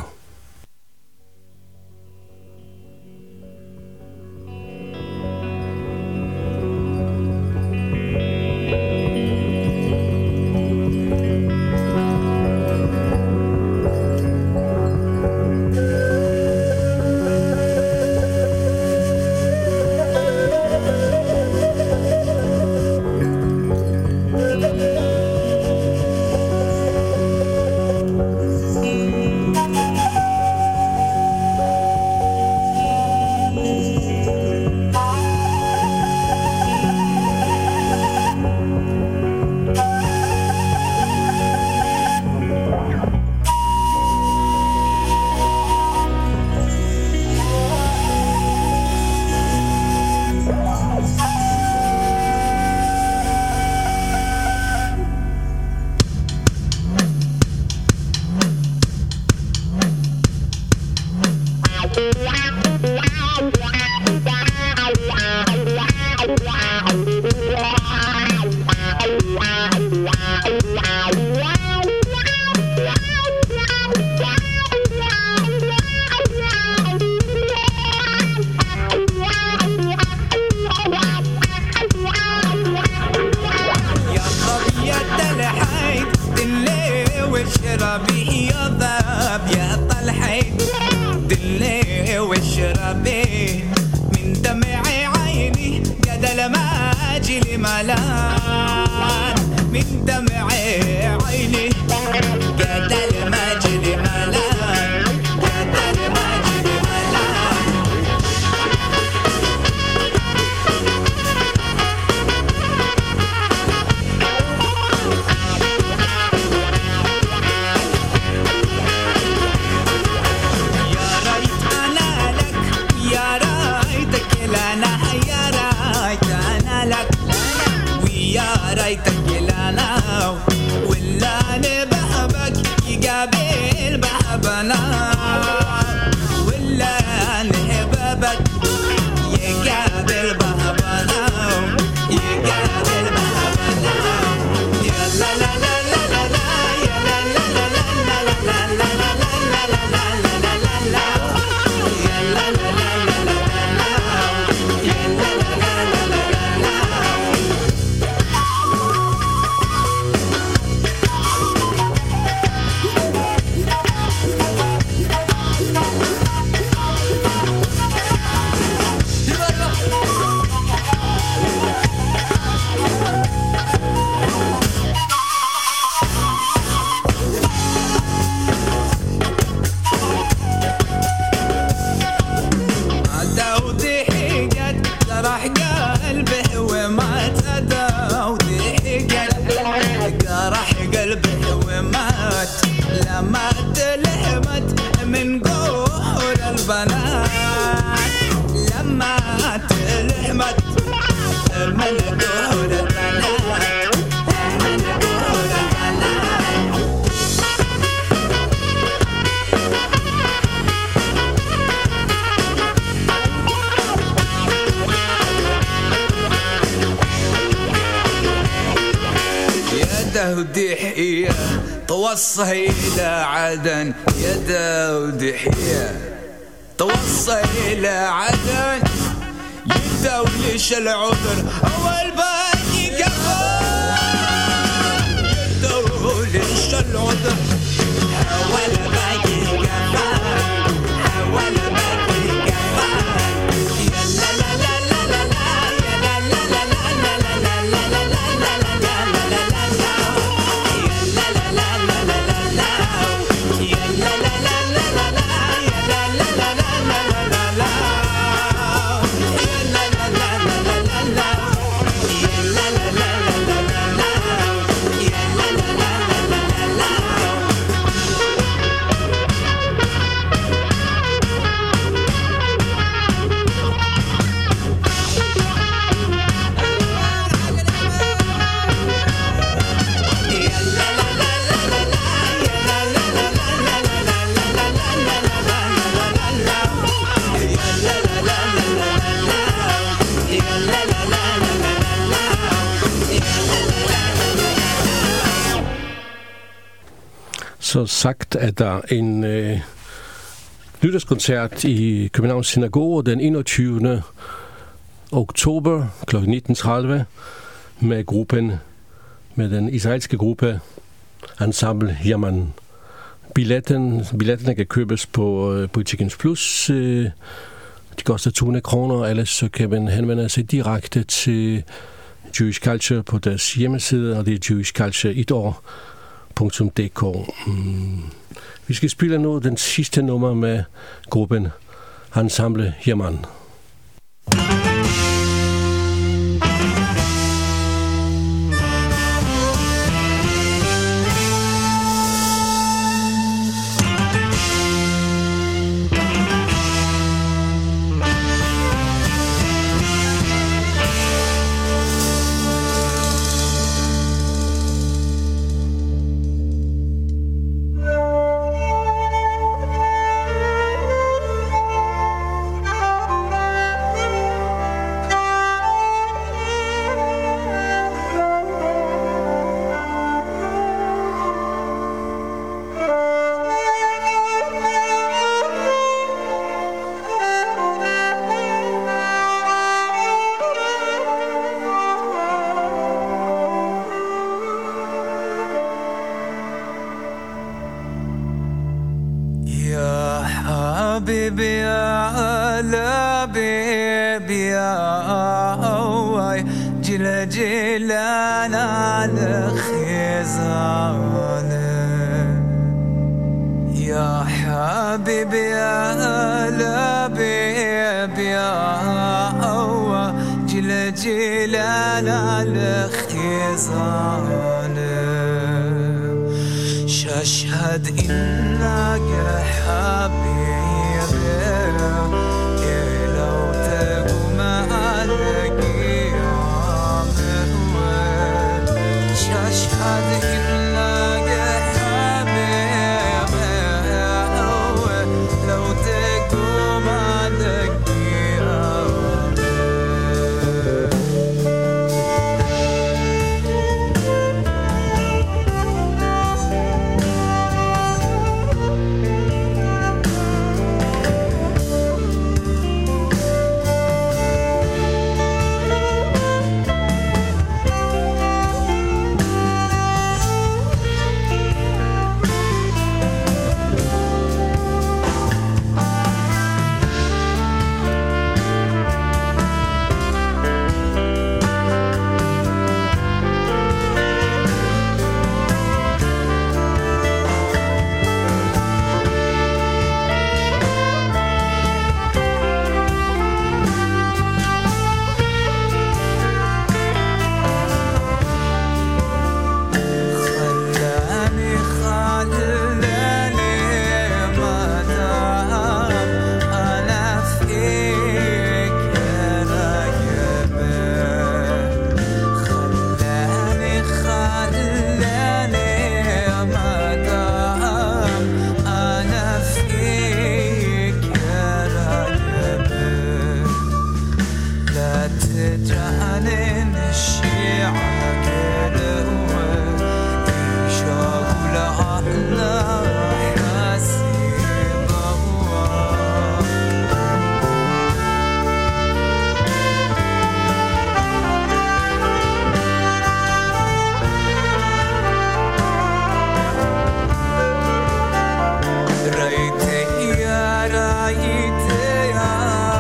دحية توصل إلى عدن يدا ودحية توصل إلى عدن يدا وليش العذر أول باقي كفان يدا وليش العذر أول باقي كفان أول باقي كفان يلا لا لا لا لا لا يلا لا لا لا لا لا لا لا så sagt, at der er en nytårskoncert i Københavns Synagoge den 21. oktober kl. 19.30 med den israelske gruppe Ensemble Yaman. Billetterne kan købes på Tickets Plus. De koster 200 kroner, ellers så kan man henvende sig direkte til Jewish Culture på deres hjemmeside, og det er jewishculture1år.dk. Vi skal spille nu den sidste nummer med gruppen Ensemble Yaman.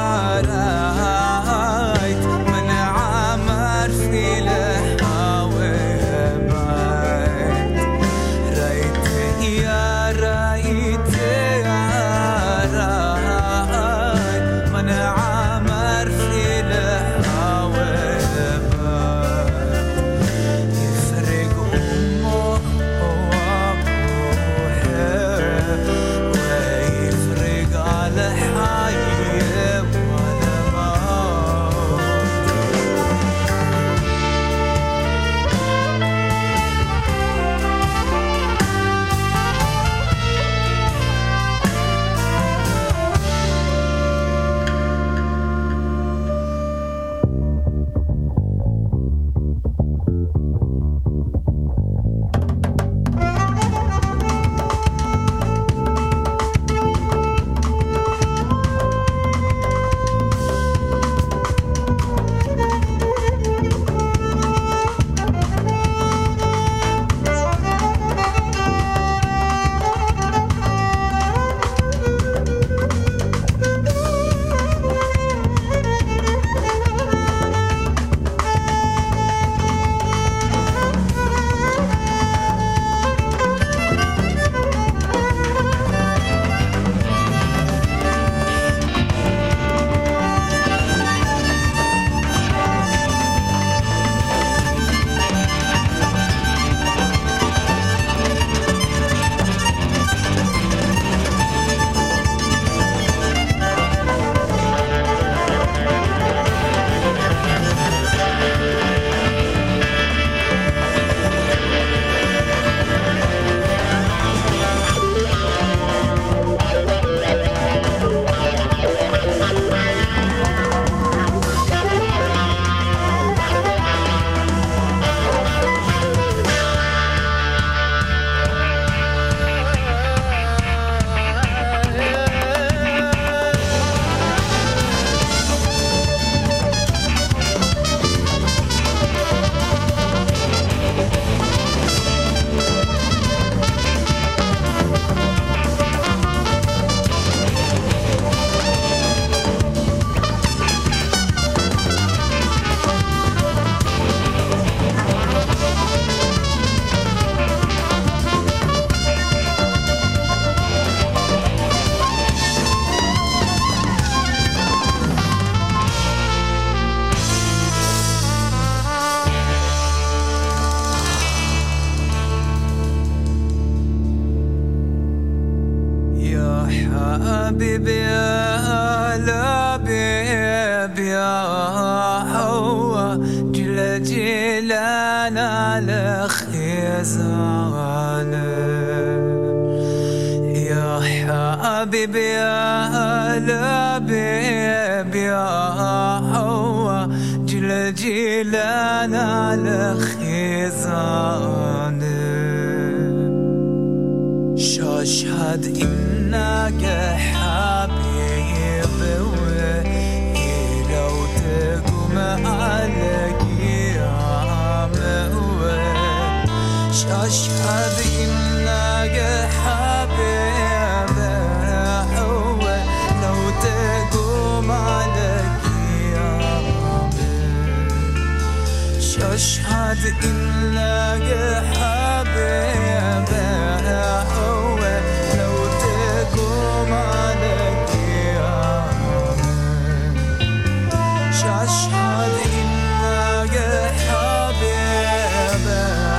من عمر في الحاول حبيبي يا لبيب يا حوا جل جلال على خيزان يا حبيبي يا لبيب يا حوا جل جلال على خيزان شاشهد إنك حبيب ولو تقوم عليك يا شاشهد إنك حبيب ولو تقوم عليك يا شاشهد إنك حبيب أشهد إنك حبيب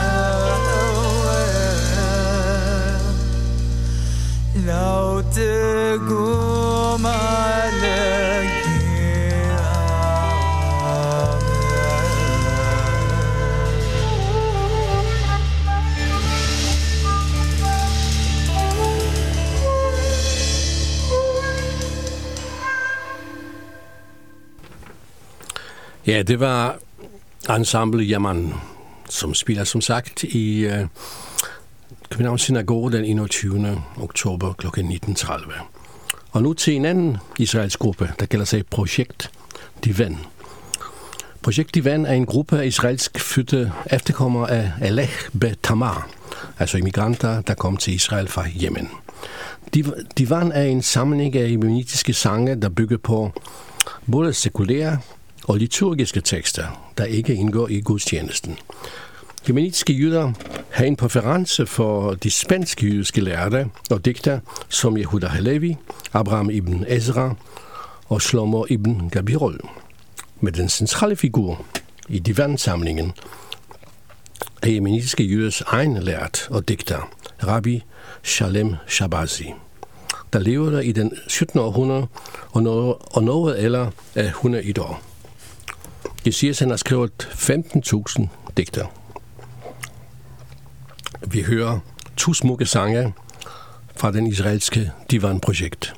لو تقوم عليك Ja, det var ensemble Jamen, som spiller som sagt i Københavns Synagoge den 21. oktober kl. 19.30. Og nu til en anden israelsk gruppe, der kalder sig Projekt Divan. Projekt Divan er en gruppe af israelsk fødte efterkommere af Alech Betamar, altså immigranter, der kom til Israel fra Yemen. Divan er en samling af yemenitiske sange, der bygger på både sekulære og liturgiske tekster, der ikke indgår i gudstjenesten. Yemenitiske jøder har en præference for de spanske jødiske lærde og digter som Yehuda Halevi, Abraham ibn Ezra og Shlomo ibn Gabirol. Med den centrale figur i Divan-samlingen er yemenitiske jøders egen lært og digter, Rabbi Shalem Shabazi, der levede i den 17. århundrede og noget eller af 101 år. Det siges, han har skrevet 15.000 digter. Vi hører 2 smukke sange fra den israelske Divan-projekt.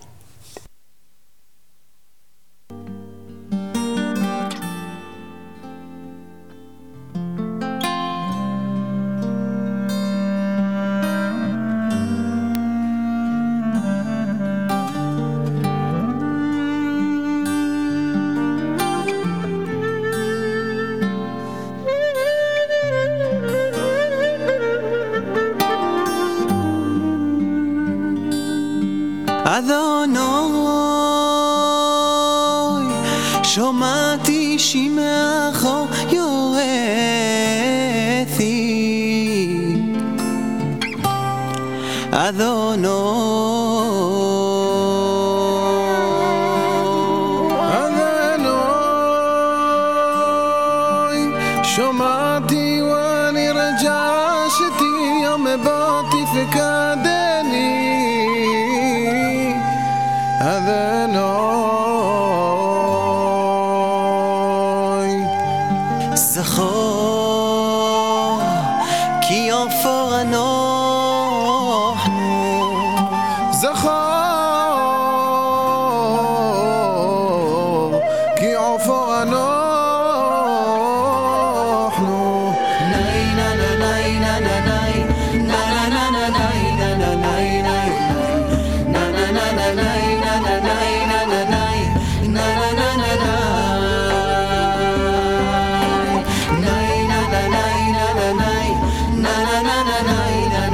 אדוני שמעתי שמעך יועצי אדוני שמעתי ואני רגשתי יום באתי פקדני אדוני זכור כי עפר אנחנו זכור כי עפר אנחנו ניי נה נה ניי נה נה ניי נה נה נה נה ניי נה נה ניי ניי נה נה נה נה ניי נה נה ניי נה נה ניי נה נה נה נה ניי נה נה ניי נה נה ניי נה נה נה ניי נה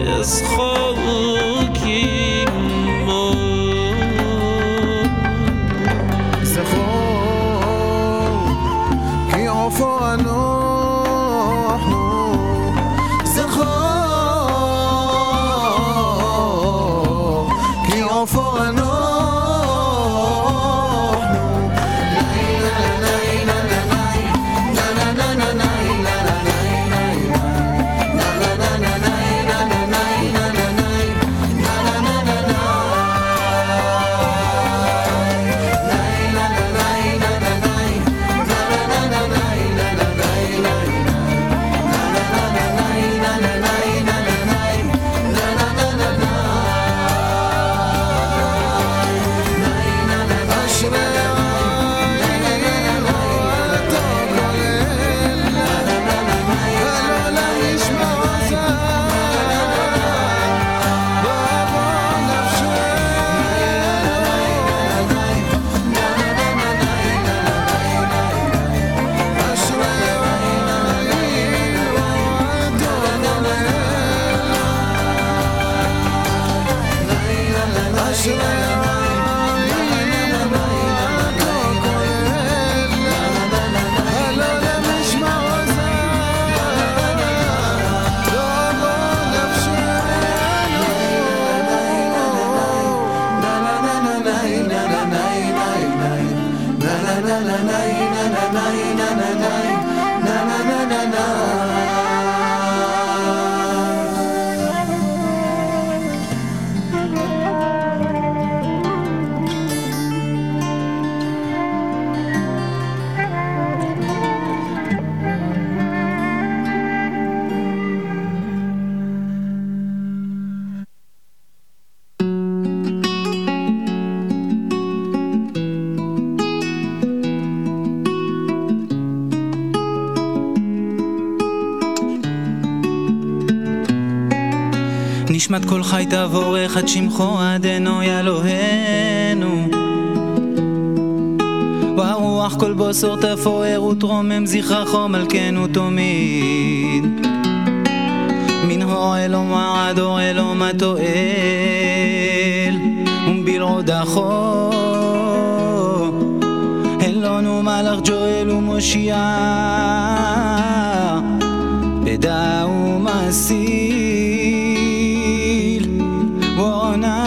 נשמת כל חי תבורך עד שמחו עדנו ילוהנו והרוח כל בוסור תפואר ותרומם זכרךו מלכנו תמיד מן הו אלום ועדו אלום התואל ובלעודךו אלונו מלאך ג'ואל ומושיע בדע ומסיל ועונה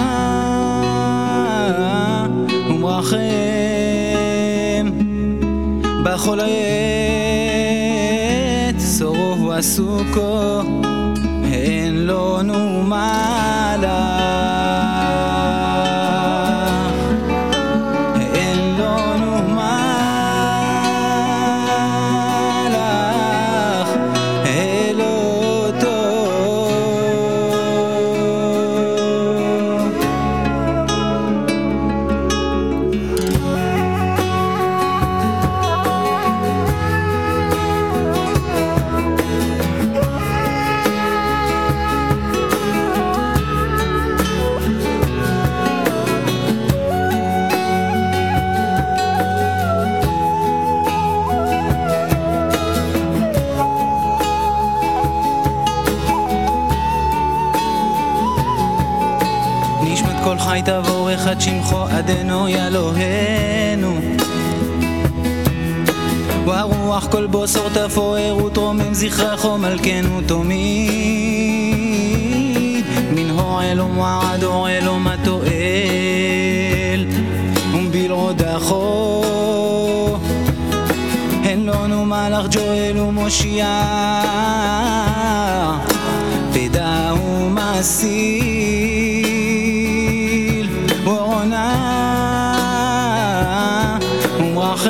ומרחם בכל העת סורו ועסוקו אין לנו מלאך חי תבורך עד שמחו עדנו ילוהנו והרוח כל בוסור תפואר ותרומם זכרךו מלכנו תמיד מן הו אלום ועדו אלום התואל ובלעודךו אין לנו מלאך ג'ואל ומושיע בדע ומסיל ועונה ומרחם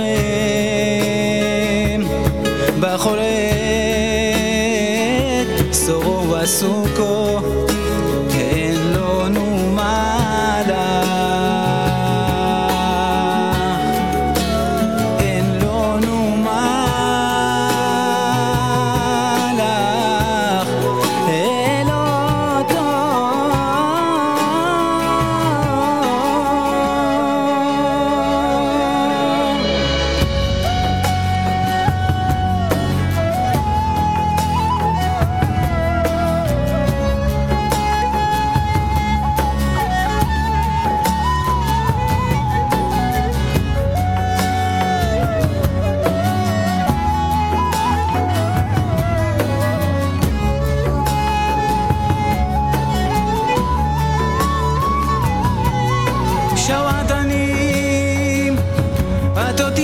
בכל עת סורו ועסוקו אין לנו מלאך אין לנו מלאך אלותו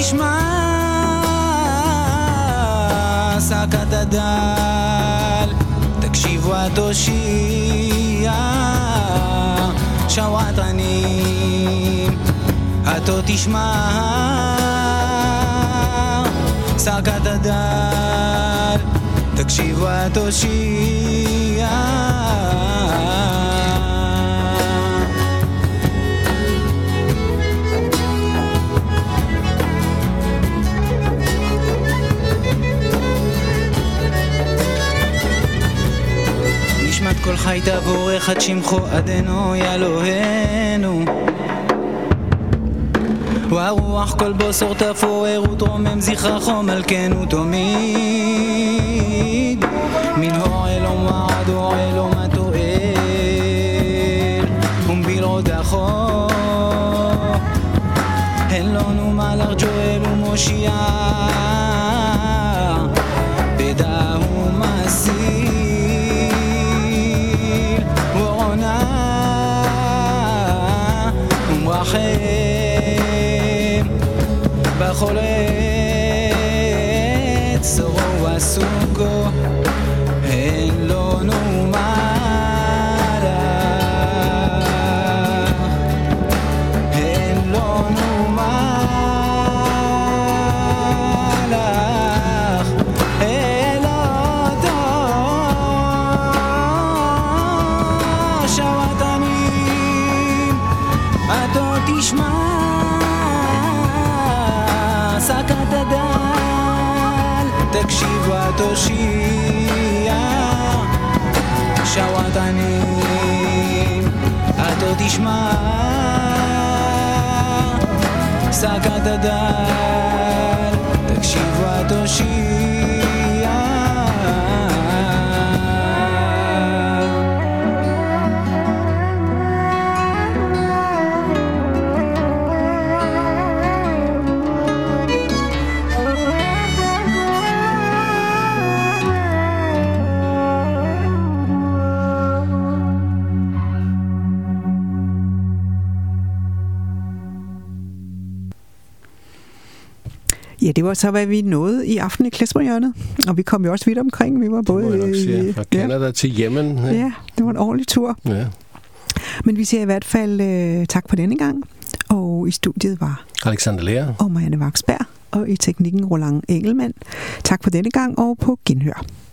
תשמע סקת הדל תקשיבו התושיע שוואטנים אתו תשמע סקת הדל תקשיבו התושיע נשמת כל חי תבורך עד שמחו עדנו אלוהינו והרוח כל בוסור תפורר ותרומם זכרךו מלכנו תמיד מן הועלום ועד הועלום התואל ומבלעודךו הן לנו מלאך ג'ואל ומושיע בדע ומסיל ורונה ומרחם בכל עת צורו וסוגו אין לנו מלאך אין לנו מלאך אלא אותו שוואטנים אתו תשמע סקת הדל תקשיבו התושיע שוואטנים אתו תשמע סקת הדל תקשיבו התושיע Ja, det var så, hvad vi nåede i aften i Klesmerhjørnet. Og vi kom jo også vidt omkring. Vi var både fra Canada til Yemen. Ja, det var en ordentlig tur. Ja. Men vi siger i hvert fald tak for denne gang. Og i studiet var Alexander Lea og Marianne Vaksberg. Og i teknikken Roland Engelmann. Tak for denne gang og på genhør.